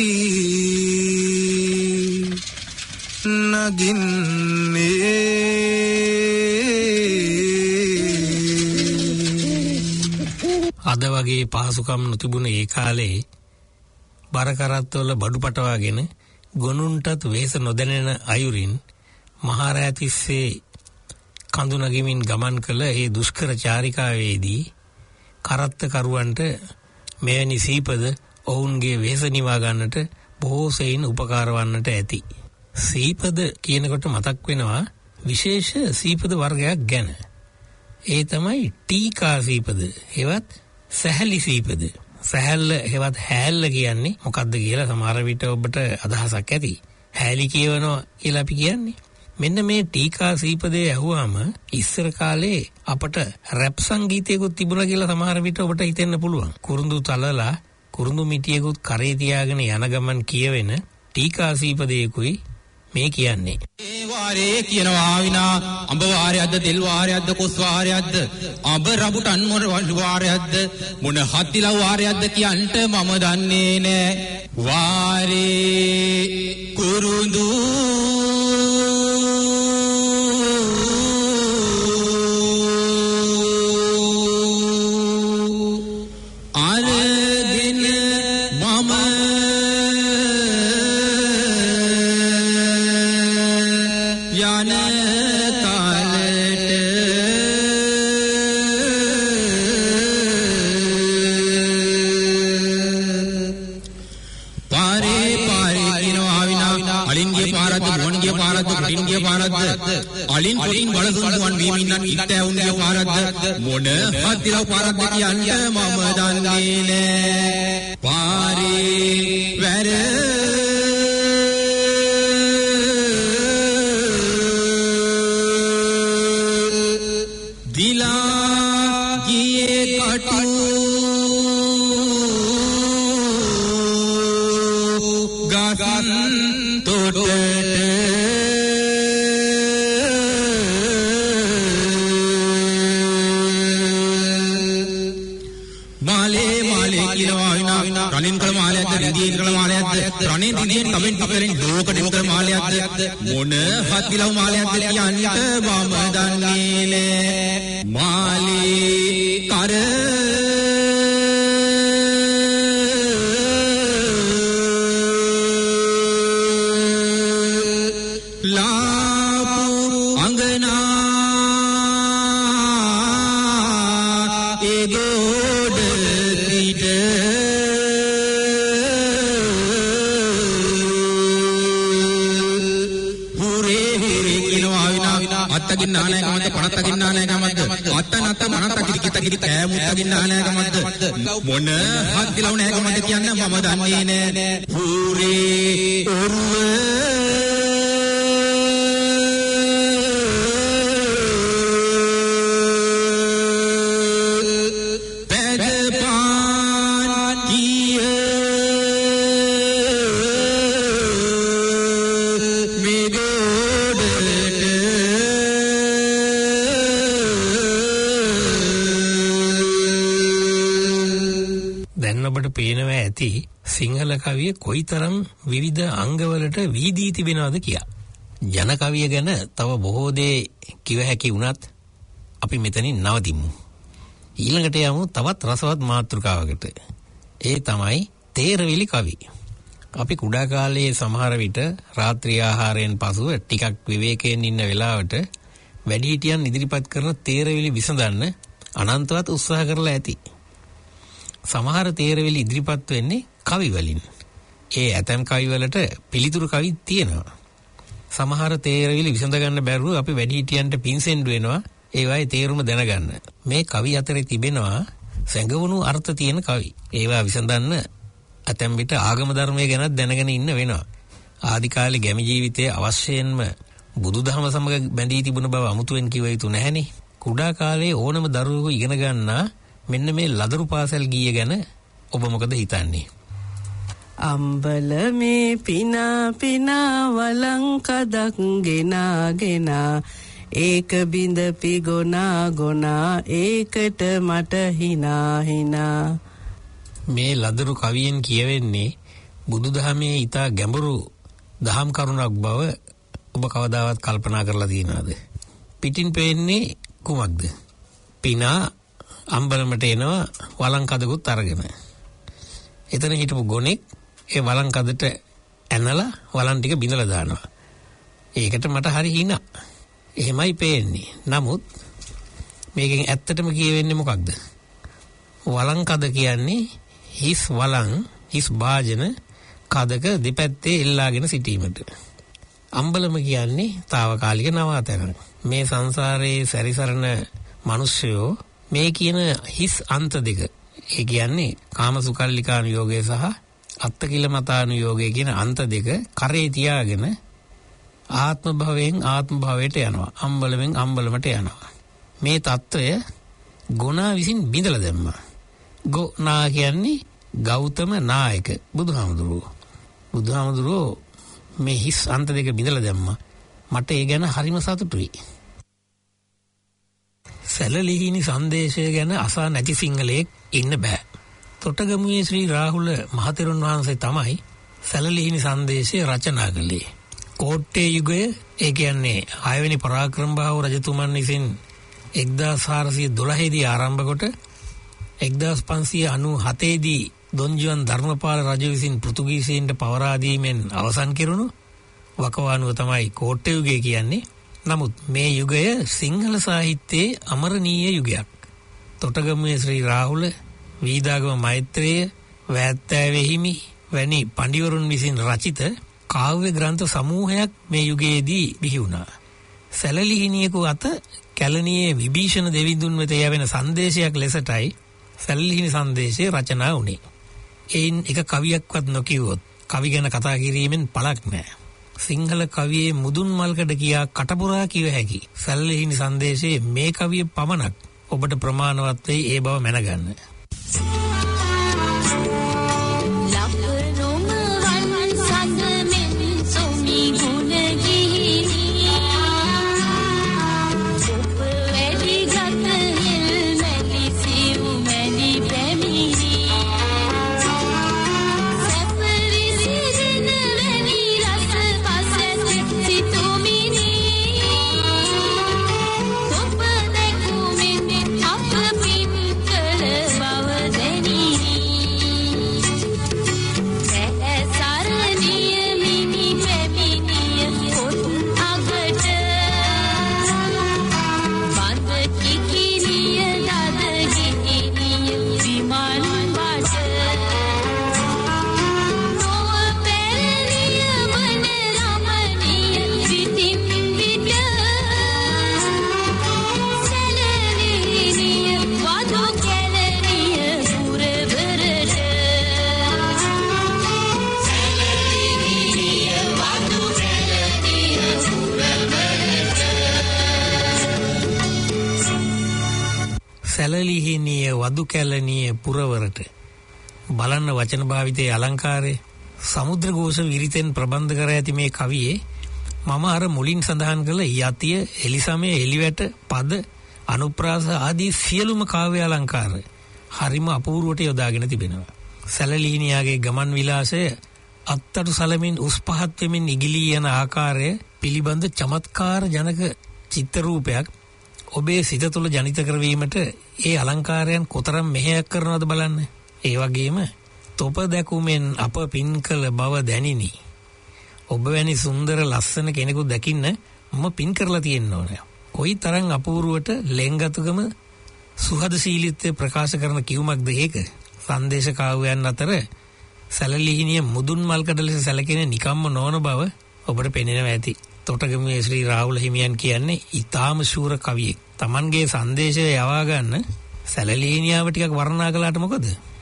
නගින්නේ අද වගේ පහසුකම් නොතිබුණ ඒ කාලේ බර කරත්තවල බඩු පටවාගෙන ගොනුන්ටත් වෙහෙස නොදැනෙන අයුරින් මහරෑ තිස්සේ කඳු නගමින් ගමන් කළ ඒ දුෂ්කර චාරිකාවේදී කරත්ත කරුවන්ට මෙවැනි සීපද ඔවුන්ගේ වෙහෙස නිවා ගන්නට බොහෝ සෙයින් උපකාර වන්නට ඇති. සීපද කියනකොට මතක් වෙනවා විශේෂ සීපද වර්ගයක් ගැන. ඒ තමයි ටීකා සීපද. හෙවත් සැහැලි සීපද. සැහැල්ල හෙවත් හැල්ල කියන්නේ මොකක්ද කියලා සමහර විට ඔබට අදහසක් ඇති. හැලි කියවනවා කියලා අපි කියන්නේ. මෙන්න මේ ටීකා සීපදේ ඇහුවාම ඉස්සර කාලේ අපට රැප් සංගීතයකුත් තිබුණා කියලා සමහර විට ඔබට හිතෙන්න පුළුවන්. කුරුඳු තලලා කුරුඳු මිටියකුත් කරේ තියාගෙන යන ගමන් කියවෙන ටීකා සීපදේකුයි මේ කියන්නේ. ඒ වාරේ කියනවා විනා අඹ වාරයක්ද තෙල් වාරයක්ද කොස් වාරයක්ද අඹ රබුටන් මොන වාරයක්ද මොන හත්තිලව් වාරයක්ද කියන්ට මම දන්නේ නෑ. වාරේ කුරුඳු අලින් කොටින් බලසුන්දුවන් වීමින්නන් ඉත්තැවුන්ගේ පාරද්ද මොන හත්තිලව් පාරද්ද කියන්න මම දන්නේ නෑ. පාරේ වැර දිලා ගියේ කටු ගසන් තොටට රණින් කළ මාලයක්ද රිදීන් කළ මාලයක්ද රණින් රිදීන් කමෙන් ටිකෙන් ලෝකෙට කළ මාලයක්ද මොන හත්තිලව් මාලයක්ද කියන්න මම දන්නේ නෑ. මාලේ කර ලාපු අංගනා ඒ ගොඩ පිට අත්තකින් නානයකමද පණත්තකින් නානයකමද අත්ත නත්ත මනත්ත කිරිකිත කිරි කෑ මුත්තකින් නානයකමද මොන හත්තිලව් නෑකමද කියන්න මම දන්නේ නෑ. පූරේ ඔරුව පැදපාන් කිය ඔබට පේනවා ඇති සිංහල කවිය කොයිතරම් විවිධ අංගවලට වීදී තිබෙනවද කියලා. ජන කවිය ගැන තව බොහෝ දේ කිව හැකි වුණත් අපි මෙතනින් නවතිමු. ඊළඟට යමු තවත් රසවත් මාතෘකාවකට. ඒ තමයි තේරවිලි කවි. අපි කුඩා කාලයේ සමහර විට රාත්‍රී ආහාරයෙන් පසුව ටිකක් විවේකයෙන් ඉන්න වෙලාවට වැඩිහිටියන් ඉදිරිපත් කරන තේරවිලි විසඳන්න අනන්තවත් උත්සාහ කරලා ඇති. සමහර තේරවිලි ඉදිරිපත් වෙන්නේ කවි වලින්. ඒ ඇතම් කවි වලට පිළිතුරු කවි තියෙනවා. සමහර තේරවිලි විසඳ ගන්න බැරුව අපි වැඩිහිටියන්ට පින්සෙන්ඩු වෙනවා ඒවායේ තේරුම දැනගන්න. මේ කවි අතරේ තිබෙනවා සැඟවුණු අර්ථ තියෙන කවි. ඒවා විසඳන්න ඇතම් විට ආගම ධර්මය ගැනත් දැනගෙන ඉන්න වෙනවා. ආදි කාලේ ගැමි ජීවිතයේ අවශ්‍යයෙන්ම බුදුදහම සමග බැඳී තිබුණ බව අමුතුවෙන් කිව යුතු නැහැනේ. කුඩා කාලේ ඕනම දරුවෙකු ඉගෙන ගන්නා මෙන්න මේ ලදරු පාසල් ගීය ගැන ඔබ මොකද හිතන්නේ? අම්බල මේ පිනා පිනා වලං කදක් ගෙනා ගෙනා ඒක බිඳ පිගොනා ගොනා ඒකට මට හිනා හිනා. මේ ලදරු කවියෙන් කියවෙන්නේ බුදුදහමේ ඊටා ගැඹුරු දහම් කරුණක් බව ඔබ කවදාවත් කල්පනා කරලා තියෙනවද? පිටින් පේන්නේ කුමක්ද? පිනා අම්බලමට එනවා වලං කදකුත් අරගෙන. එතන හිටපු ගොනෙක් ඒ වලං කදට ඇනලා වලං ටික බිඳලා දානවා. ඒකට මට හරි හිනා. එහෙමයි පේන්නේ. නමුත් මේකෙන් ඇත්තටම කියවෙන්නේ මොකක්ද? වලං කද කියන්නේ හිස් වලං හිස් භාජන කදක දෙපැත්තේ එල්ලාගෙන සිටීමට. අම්බලම කියන්නේ తాවකාලික නවාතැනක්. මේ සංසාරයේ සැරිසරන මිනිස්සුયો මේ කියන හිස් අන්ත දෙක, ඒ කියන්නේ කාමසුකල්ලිකානුයෝගය සහ අත්තකිලමතානුයෝගය කියන අන්ත දෙක කරේ තියාගෙන ආත්ම භවයෙන් ආත්ම භවයට යනවා, අම්බලමෙන් අම්බලමට යනවා. මේ తত্ত্বය ගුණා විසින් බිඳලා දැම්මා. ගුණා කියන්නේ ගෞතම නායක බුදුහාමුදුරුවෝ. බුදුහාමුදුරුවෝ මේ හිස් අන්ත දෙක බිඳලා දැම්මා. මට ඒ ගැන හරිම සතුටුයි. සැලලිහිණි සංදේශය ගැන අසා නැති සිංහලෙක් ඉන්න බෑ. තොටගමුවේ ශ්‍රී රාහුල මහතෙරුන් වහන්සේ තමයි සැලලිහිණි සංදේශය රචනා කළේ. කෝට්ටේ යුගය, ඒ කියන්නේ හයවෙනි පරාක්‍රමබාහු රජතුමන් විසින් එක්දාස් හාරසිය දොළහ දී ආරම්භ කොට එක්දාස් පන්සිය අනූහතේ දී දොන්ජුවන් ධර්මපාල රජු විසින් පෘතුගීසීන්ට පවරා දීමෙන් අවසන් කෙරුණු වකවානුව තමයි කෝට්ටේ යුගය කියන්නේ. නමුත් මේ යුගය සිංහල සාහිත්‍යයේ අමරණීය යුගයක්. තොටගමුවේ ශ්‍රී රාහුල, වීදාගම මෛත්‍රේය, වැත්තෑවේ හිමි වැනි පඬිවරුන් විසින් රචිත කාව්‍ය ග්‍රන්ථ සමූහයක් මේ යුගයේදී බිහි වුණා. සැලලිහිණියෙකු අත කැලණියේ විභීෂණ දෙවිඳුන් වෙත යැවෙන සංදේශයක් ලෙසටයි සැලලිහිණි සංදේශය රචනා වුණේ. එයින් එක කවියක්වත් නොකියවොත් කවි ගැන කතා කිරීමෙන් පළක් නැහැ. සිංහල කවියේ මුදුන් මල්කඩ කියා කටපුරා කිව හැකි සැලලිහිණි සංදේශයේ මේ කවිය පමණක් ඔබට ප්‍රමාණවත් වෙයි, ඒ බව මැනගන්න. සැලලිහිණිය වදු කැලණිය පුරවරට බලන්න වචන භාවිතයේ අලංකාරය. සමුද්‍ර ഘോഷ විරිතෙන් ප්‍රබන්ධ කර ඇති මේ කවියේ මම අර මුලින් සඳහන් කළ යතිය, එලිසමය, එලිවැට, පද, අනුප්‍රාස ආදී සියලුම කාව්‍ය අලංකාර හරිම අපූර්වට යොදාගෙන තිබෙනවා. සැලලිහිණියාගේ ගමන් විලාසය අත්තටු සලමින් උස් පහත් වෙමින් ඉගිලී යන ආකාරය පිළිබඳ චමත්කාර ජනක චිත්‍ර රූපයක් ඔබේ සිත තුළ ජනිත කරවීමට ඒ අලංකාරයන් කොතරම් මෙහෙයක් කරනවද බලන්න. ඒ වගේම තොප දැකුමෙන් අප පින් කළ බව දැනිනි. ඔබ වැනි සුන්දර ලස්සන කෙනෙකු දකින්න මම පින් කරලා තියෙන්න ඕනේ. කොයි තරම් අපූර්වට ලෙන්ගතුකම සුහදශීලීත්වය ප්‍රකාශ කරන කියුමක්ද ඒක. සංදේශ කාව්‍යයන් අතර සැලලිහිණිය මුදුන් මල්කඩ ලෙස සැලකෙන නිකම්ම නොවන බව ඔබට පෙනෙනවා ඇති. තොටගමුවේ ශ්‍රී රාහුල හිමියන් කියන්නේ ඊටාම ශූර කවියෙක්. Tamanගේ සංදේශය යවා ගන්න සැලලිහිණියාව ටිකක් වර්ණනා කළාට මොකද?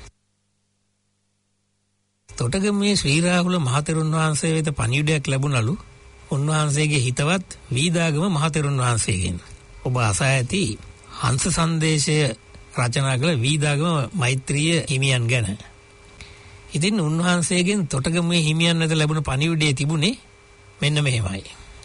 තොටගමුවේ ශ්‍රී රාහුල මහතෙරුන් වහන්සේ වෙත පණිවිඩයක් ලැබුණලු උන්වහන්සේගේ හිතවත් වීදාගම මහතෙරුන් වහන්සේගෙන්. ඔබ අසා ඇති හංස සංදේශය රචනා කළ වීදාගම මෛත්‍රීය හිමියන් ගැන. ඉතින් උන්වහන්සේගෙන් තොටගමුවේ හිමියන් වෙත ලැබුණ පණිවිඩයේ තිබුණේ මෙන්න මෙහෙමයි.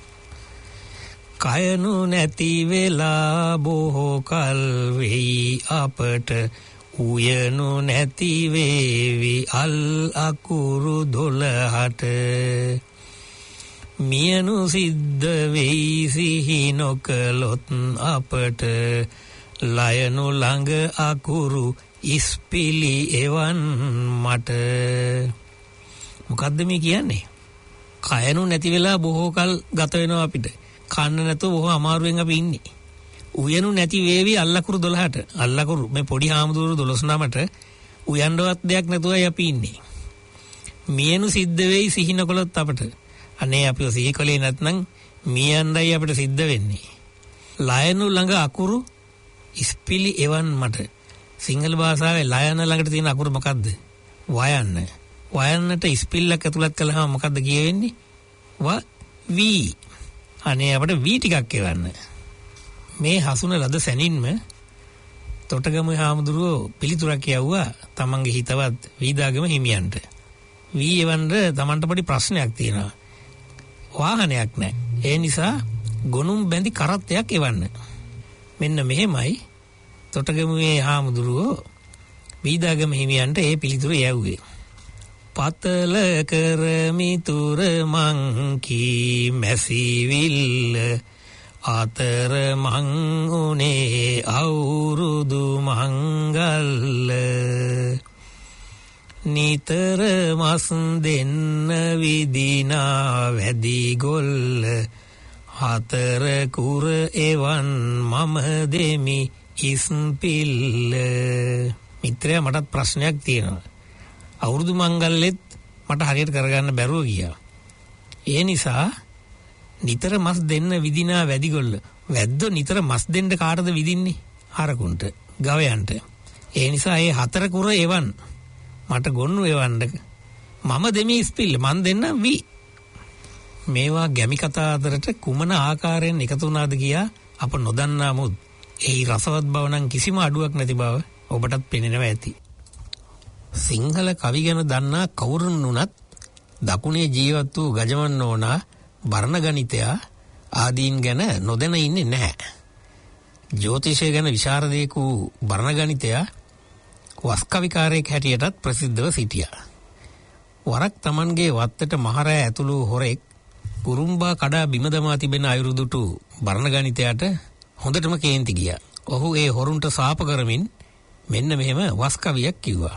කයනු නැති වෙලා බොහෝ කල් වෙයි අපට, උයනු නැති වේවි අල් අකුරු දොළහට, මියනු සිද්ධ වෙයි සිහි නොකළොත් අපට, ලයනු ළඟ අකුරු ඉස්පිලි එවන් මට. මොකද්ද මේ කියන්නේ? කයනු නැති වෙලා බොහෝ කල් ගත වෙනවා අපිට. කන්න නැතුව බොහෝ අමාරුවෙන් අපි ඉන්නේ. උයනු නැති වේවි අල්ලකුරු දොළහට. අල්ලකුරු මේ පොඩි හාමුදුරු දොළොස් නමට උයන්නවත් දෙයක් නැතුවයි අපි ඉන්නේ. මියනු සිද්ධ වෙයි සිහි නොකළොත් අපට. අනේ අපිව සිහි කළේ නැත්නම් මියන්නයි අපිට සිද්ධ වෙන්නේ. ලයනු ළඟ අකුරු ඉස්පිලි එවන් මට සිංහල භාෂාවේ ලයන ළඟට තියෙන අකුර මොකද්ද? වයන්න. වයන්නට ඉස්පිල්ලක් ඇතුළත් කළාම මොකද්ද කියෙන්නේ? ව වී. අනේ අපිට වී ටිකක් එවන්න. මේ හසුන ලද සැනින්ම තොටගම හාමුදුරුවෝ පිළිතුරක් යවුවා තමන්ගේ හිතවත් වීදාගම හිමියන්ට. වී එවන්න තමන්ට පොඩි ප්‍රශ්නයක් තියෙනවා. වාහනයක් නැහැ. ඒ නිසා ගොනුම් බැඳි කරත්තයක් එවන්න. මෙන්න මෙහෙමයි තොටගමුවේ හාමුදුරුවෝ වීදාගම හිමියන්ට ඒ පිළිතුර යවුවේ. පතල කරමිතුර මංකී මැසිවිල්ල අතර මං උනේ අවුරුදු මංගල්ල නිතර මස් දෙන්න විදිනා වැඩි ගොල්ල හතර කුර එවන් මම දෙමි ඉස්පිල්ල. මිත්‍රයා මටත් ප්‍රශ්නයක් තියෙනවා. අවුරුදු මංගල්‍යෙත් මට හරියට කරගන්න බැරුව ගියා. ඒ නිසා නිතර මස් දෙන්න විදිනා වැඩිගොල්ල. වැද්දෝ නිතර මස් දෙන්න කාටද විදින්නේ? හරකුන්ට, ගවයන්ට. ඒ නිසා ඒ හතර කුර එවන් මට ගොන්නු එවන්න මම දෙමි ඉස්පිල්ල මන් දෙන්න වී. මේවා ගැමි කතා අතරට කුමන ආකාරයෙන් එකතු වුණාද කියා අප නොදන්නා මුත් එහි රසවත් බව නම් කිසිම අඩුවක් නැති බව ඔබටත් පෙනෙනවා ඇති. සිංහල කවි ගැන දන්නා කවුරුන් වුණත් දකුණේ ජීවත් වූ ගජමන් නෝනා, බර්ණ ගණිතයා ආදීන් ගැන නොදැන ඉන්නේ නැහැ. ජ්‍යොතිෂය ගැන විශාරදයෙකු වූ බර්ණ ගණිතයා වස්කවිකාරයෙක් හැටියටත් ප්‍රසිද්ධව සිටියා. වරක් Tamanගේ වත්තට මහරෑ ඇතුළු හොරෙක් කුරුම්බා කඩා බිම දමා තිබෙන අයුරු දුටු බර්ණ ගණිතයාට හොඳටම කේන්ති ගියා. ඔහු ඒ හොරුන්ට සාප කරමින් මෙන්න මෙහෙම වස්කවියක් කිව්වා.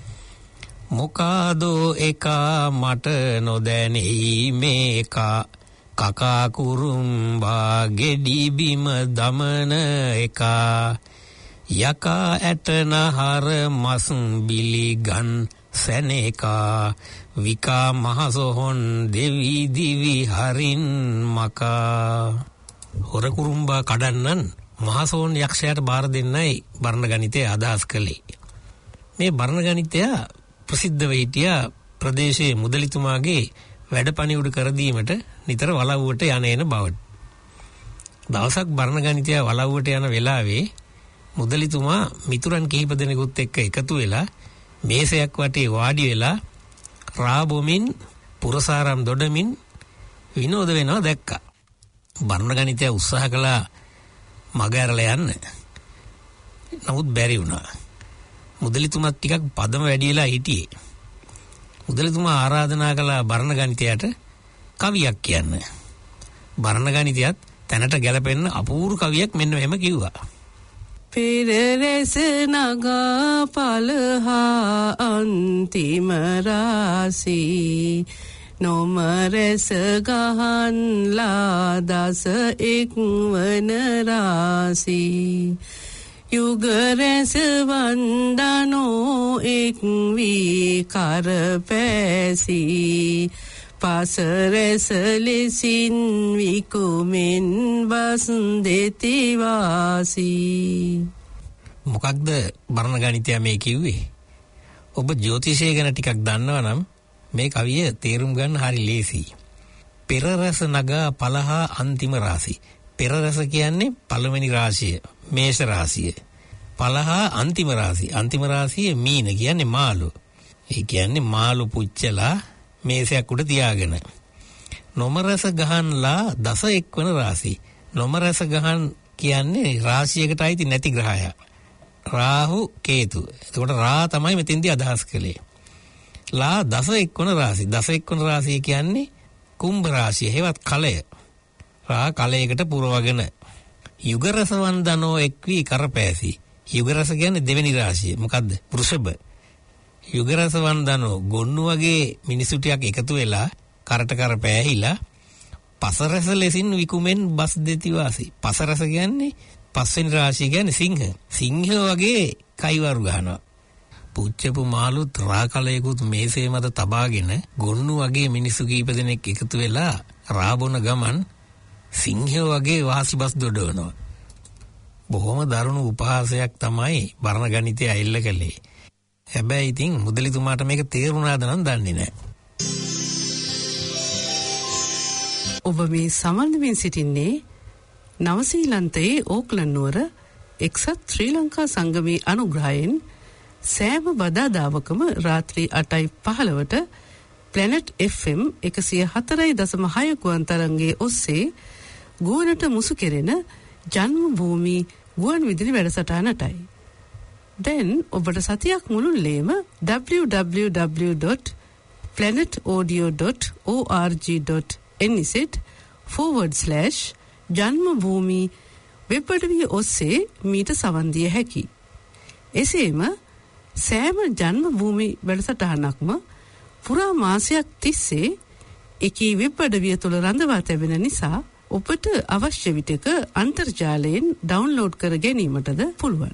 මොකාදෝ එකා මට නොදැනෙයි මේකා කකා කුරුම්බා ගෙඩි බිම දමන එකා යකා ඇටනහර මස් බිලි ගන් සැනේකා විකා මහසොහොන් දෙවි දිවි හරින් මකා. හොර කුරුම්බා කඩන්නන් මහසොහොන් යක්ෂයාට බාර දෙන්නයි බර්ණ ගණිතය අදහස් කළේ. මේ බර්ණ ගණිතයා ප්‍රසිද්ධව හිටියා ප්‍රදේශයේ මුදලිතුමාගේ වැඩපණිවුඩ කර දීමට නිතර වලව්වට යන එන බවට. දවසක් බර්ණ ගණිතයා වලව්වට යන වෙලාවේ මුදලිතුමා මිතුරන් කිහිප දෙනෙකුත් එක්ක එකතු වෙලා මේසයක් වටේ වාඩි වෙලා රාබොමින් පුරසාරම් දොඩමින් විනෝද වෙනවා දැක්කා. බර්ණ ගණිතයා උත්සාහ කළා මග ඇරලා යන්න. නමුත් බැරි වුණා. මුදලිතුමා ටිකක් පදම වැඩි වෙලා හිටියේ. මුදලිතුමා ආරාධනා කළා බර්ණ ගණිතයට කවියක් කියන්න. බර්ණ ගණිතයත් තැනට ගැලපෙන්න අපූර්ව කවියක් මෙන්න මෙහෙම කිව්වා. පෙරරැස නගා පලහා අන්තිම රාසී නොමරැස ගහන්ලා දස එක්වන රාසී යුගරැස වන්දනෝ එක් වී කරපැසී පසරැස ලෙසින් විකුමෙන් බස් දෙති වාසී. මොකක්ද බර්ණ ගණිතයා මේ කිව්වේ? ඔබ ජ්‍යොතිෂය ගැන ටිකක් දන්නවා නම් මේ කවිය තේරුම් ගන්න හරි ලේසියි. පෙර රස නගා පලහා අන්තිම රාසි. පෙර රස කියන්නේ පළවෙනි රාශිය, මේෂ රාශිය. පලහා අන්තිම රාශි. අන්තිම රාශිය මීන කියන්නේ මාළු. ඒ කියන්නේ මාළු පුච්චලා මේසයක් උඩ තියාගෙන. නොමරස ගහන්ලා දස එක්වන රාශි. නොමරස ගහන් කියන්නේ රාශියකට අයිති නැති ග්‍රහය. රාහු කේතු. එතකොට රා තමයි මෙතෙන්දී අදහස් කළේ. ලා දස එක්වන රාශි. දස එක්වන රාශිය කියන්නේ කුම්භ රාශිය. හේවත් කලය. රා කලයකට පුරවගෙන. යුගරස වන්දනෝ එක්වී කරපෑසි. යුගරස කියන්නේ දෙවෙනි රාශිය. මොකද්ද? වෘෂභ. යුගරස වන්දනෝ ගොන්නු වගේ මිනිසු ටිකක් එකතු වෙලා කරට කර පෑහිලා පසරස ලෙසින් විකුමෙන් බස් දෙති වාසී. පසරස කියන්නේ පස්වෙනි රාශිය කියන්නේ සිංහ. සිංහ වගේ කයිවරු ගහනවා. පුච්චපු මාළුත් රාකලයකුත් මේසේ මත තබාගෙන ගොන්නු වගේ මිනිසු කීප දෙනෙක් එකතු වෙලා රාබොන ගමන් සිංහ වගේ වාසි බස් දොඩවනවා. බොහොම දරුණු උපහාසයක් තමයි වර්ණ ගණිතය අයිල්ල කළේ. හැබැයි ඉතින් මුදලිතුමාට මේක තේරුණාද නම් දන්නේ නැහැ. ඔබ මේ සමන්වින් සිටින්නේ නවසීලන්තයේ ඕක්ලන්ඩ් නුවර එක්සත් ශ්‍රී ලංකා සංගමේ අනුග්‍රහයෙන් සෑම බදාදාවකම රාත්‍රී අටයි පහළවට ප්ලැනට් එෆ් එම් එකසිය හතරයි දශම හය ගුවන් තරංගයේ ඔස්සේ ගුවනට මුසු කෙරෙන ජන්ම භූමි ගුවන් විදුලි වැඩසටහනටයි. දැන් ඔබට සතියක් මුළුල්ලේම W W W dot planet audio dot O R G dot N Z forward slash Janmabhoomi web අඩවිය ඔස්සේ මීට සවන් දිය හැකි. එසේම සෑම ජන්ම භූමි වැඩසටහනක්ම පුරා මාසයක් තිස්සේ එකී වෙබ් අඩවිය තුළ රඳවා තැබෙන නිසා ඔබට අවශ්‍ය විටක අන්තර්ජාලයෙන් ඩවුන්ලෝඩ් කර ගැනීමටද පුළුවන්.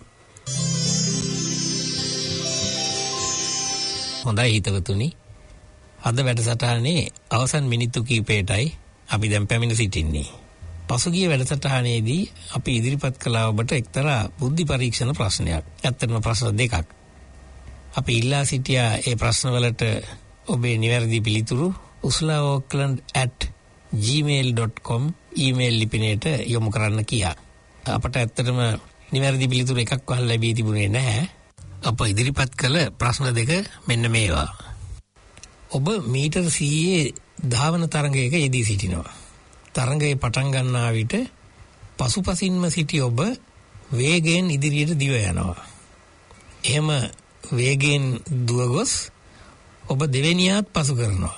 හොඳයි හිතවතුනි, අද වැඩසටහනේ අවසන් මිනිත්තු කිහිපයටයි අපි දැන් පැමිණ සිටින්නේ. පසුගිය වැඩසටහනේදී අපි ඉදිරිපත් කළා ඔබට එක්තරා බුද්ධි පරීක්ෂණ ප්‍රශ්නයක්. ඇත්තටම ප්‍රශ්න දෙකක්. අපි ඉල්ලා සිටියා ඒ ප්‍රශ්නවලට ඔබේ නිවැරදි පිළිතුරු usla auckland at gmail dot com email ලිපිනයට යොමු කරන්න කියා. අපට ඇත්තටම නිවැරදි පිළිතුරු එකක්වත් ලැබී තිබුණේ නැහැ. අප ඉදිරිපත් කළ ප්‍රශ්න දෙක මෙන්න මේවා. ඔබ මීටර් සීයේ ධාවන තරඟයක යෙදී සිටිනවා. තරඟයේ පටන් ගන්නා විට පසුපසින්ම සිටි ඔබ වේගයෙන් ඉදිරියට දිව යනවා. එහෙම වේගයෙන් දුව ගොස් ඔබ දෙවෙනියාත් පසු කරනවා.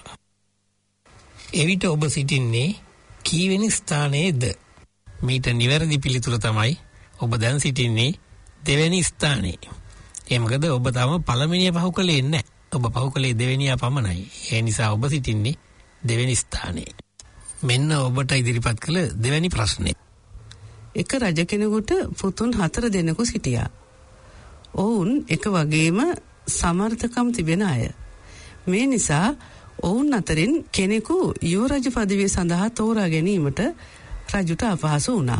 එවිට ඔබ සිටින්නේ කීවෙනි ස්ථානයේද? මීට නිවැරදි පිළිතුර තමයි ඔබ දැන් සිටින්නේ දෙවෙනි ස්ථානයේ. ඒ මොකද ඔබ තාම පළවෙනිය පහු කළේ නැහැ. ඔබ පහු කළේ දෙවෙනියා පමණයි. ඒ නිසා ඔබ සිටින්නේ දෙවෙනි ස්ථානයේ. මෙන්න ඔබට ඉදිරිපත් කළ දෙවැනි ප්‍රශ්නේ. එක රජ කෙනෙකුට පුතුන් හතර දෙනෙකු සිටියා. ඔවුන් එක වගේම සමර්ථකම් තිබෙන අය. මේ නිසා ඔවුන් අතරින් කෙනෙකු යුවරජ පදවිය සඳහා තෝරා ගැනීමට රජුට අපහසු වුණා.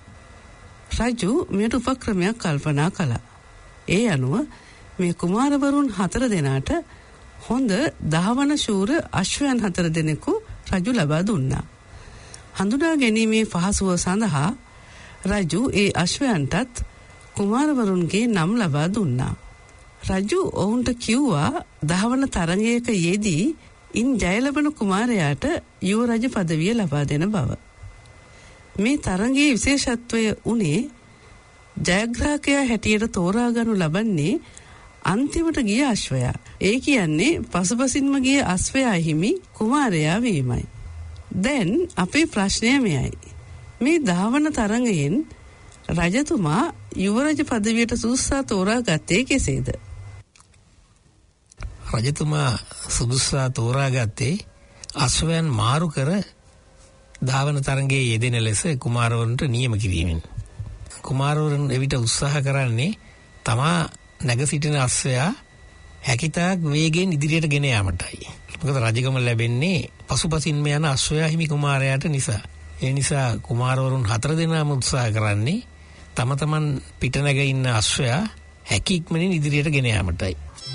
රජු මෙයට උපක්‍රමයක් කල්පනා කළා. ඒ අනුව මේ කුමාරවරුන් හතර දෙනාට හොඳ දහවන ශූර අශ්වයන් හතර දෙනෙකු රජු ලබා දුන්නා. හඳුනා ගැනීමේ පහසුව සඳහා රජු ඒ අශ්වයන්ටත් කුමාරවරුන්ගේ නම් ලබා දුන්නා. රජු ඔවුන්ට කිව්වා දහවන තරඟයක යෙදී ඉන් ජය ලබන කුමාරයාට යුවරජ පදවිය ලබා දෙන බව. මේ තරඟයේ විශේෂත්වය උනේ ජයග්‍රාහකයා හැටියට තෝරාගනු ලබන්නේ අන්තිමට ගිය අශ්වයා. ඒ කියන්නේ පසුපසින්ම ගිය අශ්වයා හිමි කුමාරයා වීමයි. දැන් අපේ ප්‍රශ්නය මෙයයි. මේ ධාවන තරඟයෙන් රජතුමා යුවරජ පදවියට සුදුස්සා තෝරා ගත්තේ කෙසේද? රජතුමා සුදුස්සා තෝරා ගත්තේ අශ්වයන් මාරු කර ධාවන තරඟයේ යෙදෙන ලෙස කුමාරවරුන්ට නියම කිරීමෙන්. කුමාරවරුන් එවිට උත්සාහ කරන්නේ තමා නැග සිටින අශ්වයා හැකිතාක් වේගයෙන් ඉදිරියට ගෙන යාමටයි. මොකද රජකම ලැබෙන්නේ පසුපසින්ම යන අශ්වයා හිමි කුමාරයාට නිසා. ඒ නිසා කුමාරවරුන් හතර දෙනාම උත්සාහ කරන්නේ තම තමන් පිට නැග ඉන්න අශ්වයා හැකි ඉක්මනින් ඉදිරියට ගෙන යාමටයි.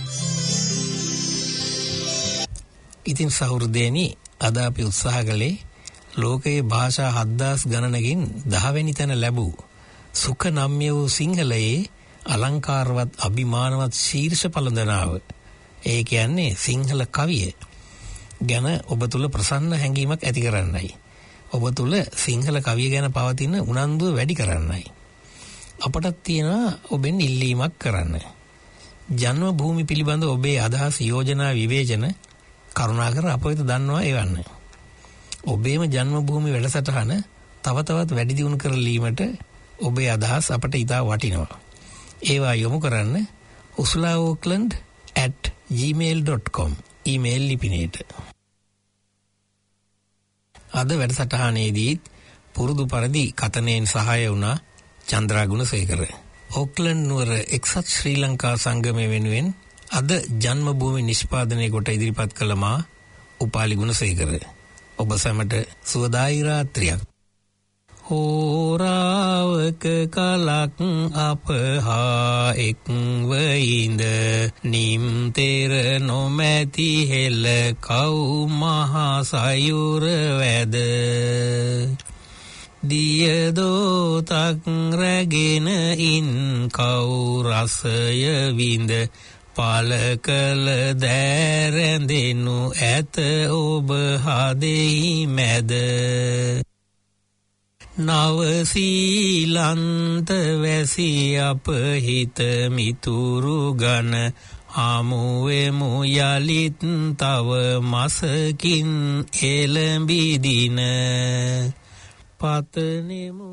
ඉතින් සහෘදේනි, අද අපි උත්සාහ කළේ ලෝකයේ භාෂා හත්දාස් ගණනකින් දහවෙනි තැන ලැබූ සුඛ නම්‍ය වූ සිංහලයේ අලංකාරවත් අභිමානවත් ශීර්ෂ පළඳනාව, ඒ කියන්නේ සිංහල කවිය ගැන ඔබ තුල ප්‍රසන්න හැඟීමක් ඇති කරන්නයි. ඔබ තුල සිංහල කවිය ගැන පවතින උනන්දුව වැඩි කරන්නයි. අපටත් තියෙනවා ඔබෙන් ඉල්ලීමක් කරන්න. ජන්ම භූමි පිළිබඳ ඔබේ අදහස්, යෝජනා, විවේචන කරුණාකර අප වෙත දන්වා එවන්න. ඔබේම ජන්ම භූමි වැඩසටහන තව තවත් වැඩි දියුණු කරලීමට ඔබේ අදහස් අපට ඉතා වටිනවා. ඒවා යොමු කරන්න usla auckland at gmail dot com email ලිපිනයට. අද වැඩසටහනේදී පුරුදු පරිදි කතනයෙන් සහාය වුණා චන්ද්‍රා ගුණසේකර. ඕක්ලන්ඩ් නුවර එක්සත් ශ්‍රී ලංකා සංගමය වෙනුවෙන් අද ජන්ම භූමි නිෂ්පාදනය කොට ඉදිරිපත් කළ මා උපාලි ගුණසේකර. ඔබ සැමට සුවදායි රාත්‍රියක්. හෝරාවක කලක් අපහා එක්ව ඉඳ නිම්තෙර නොමැති හෙළ කව් මහා සයුර වැද දියදෝතක් රැගෙන ඉන් කව් රසය විඳ පල කළ දෑරැඳෙනු ඇත ඔබ හදෙහි මැද නවසීලන්ත වැසි අප හිත මිතුරු ගන හමුවෙමු යලිත් තව මසකින් එළඹිදින පතනෙමු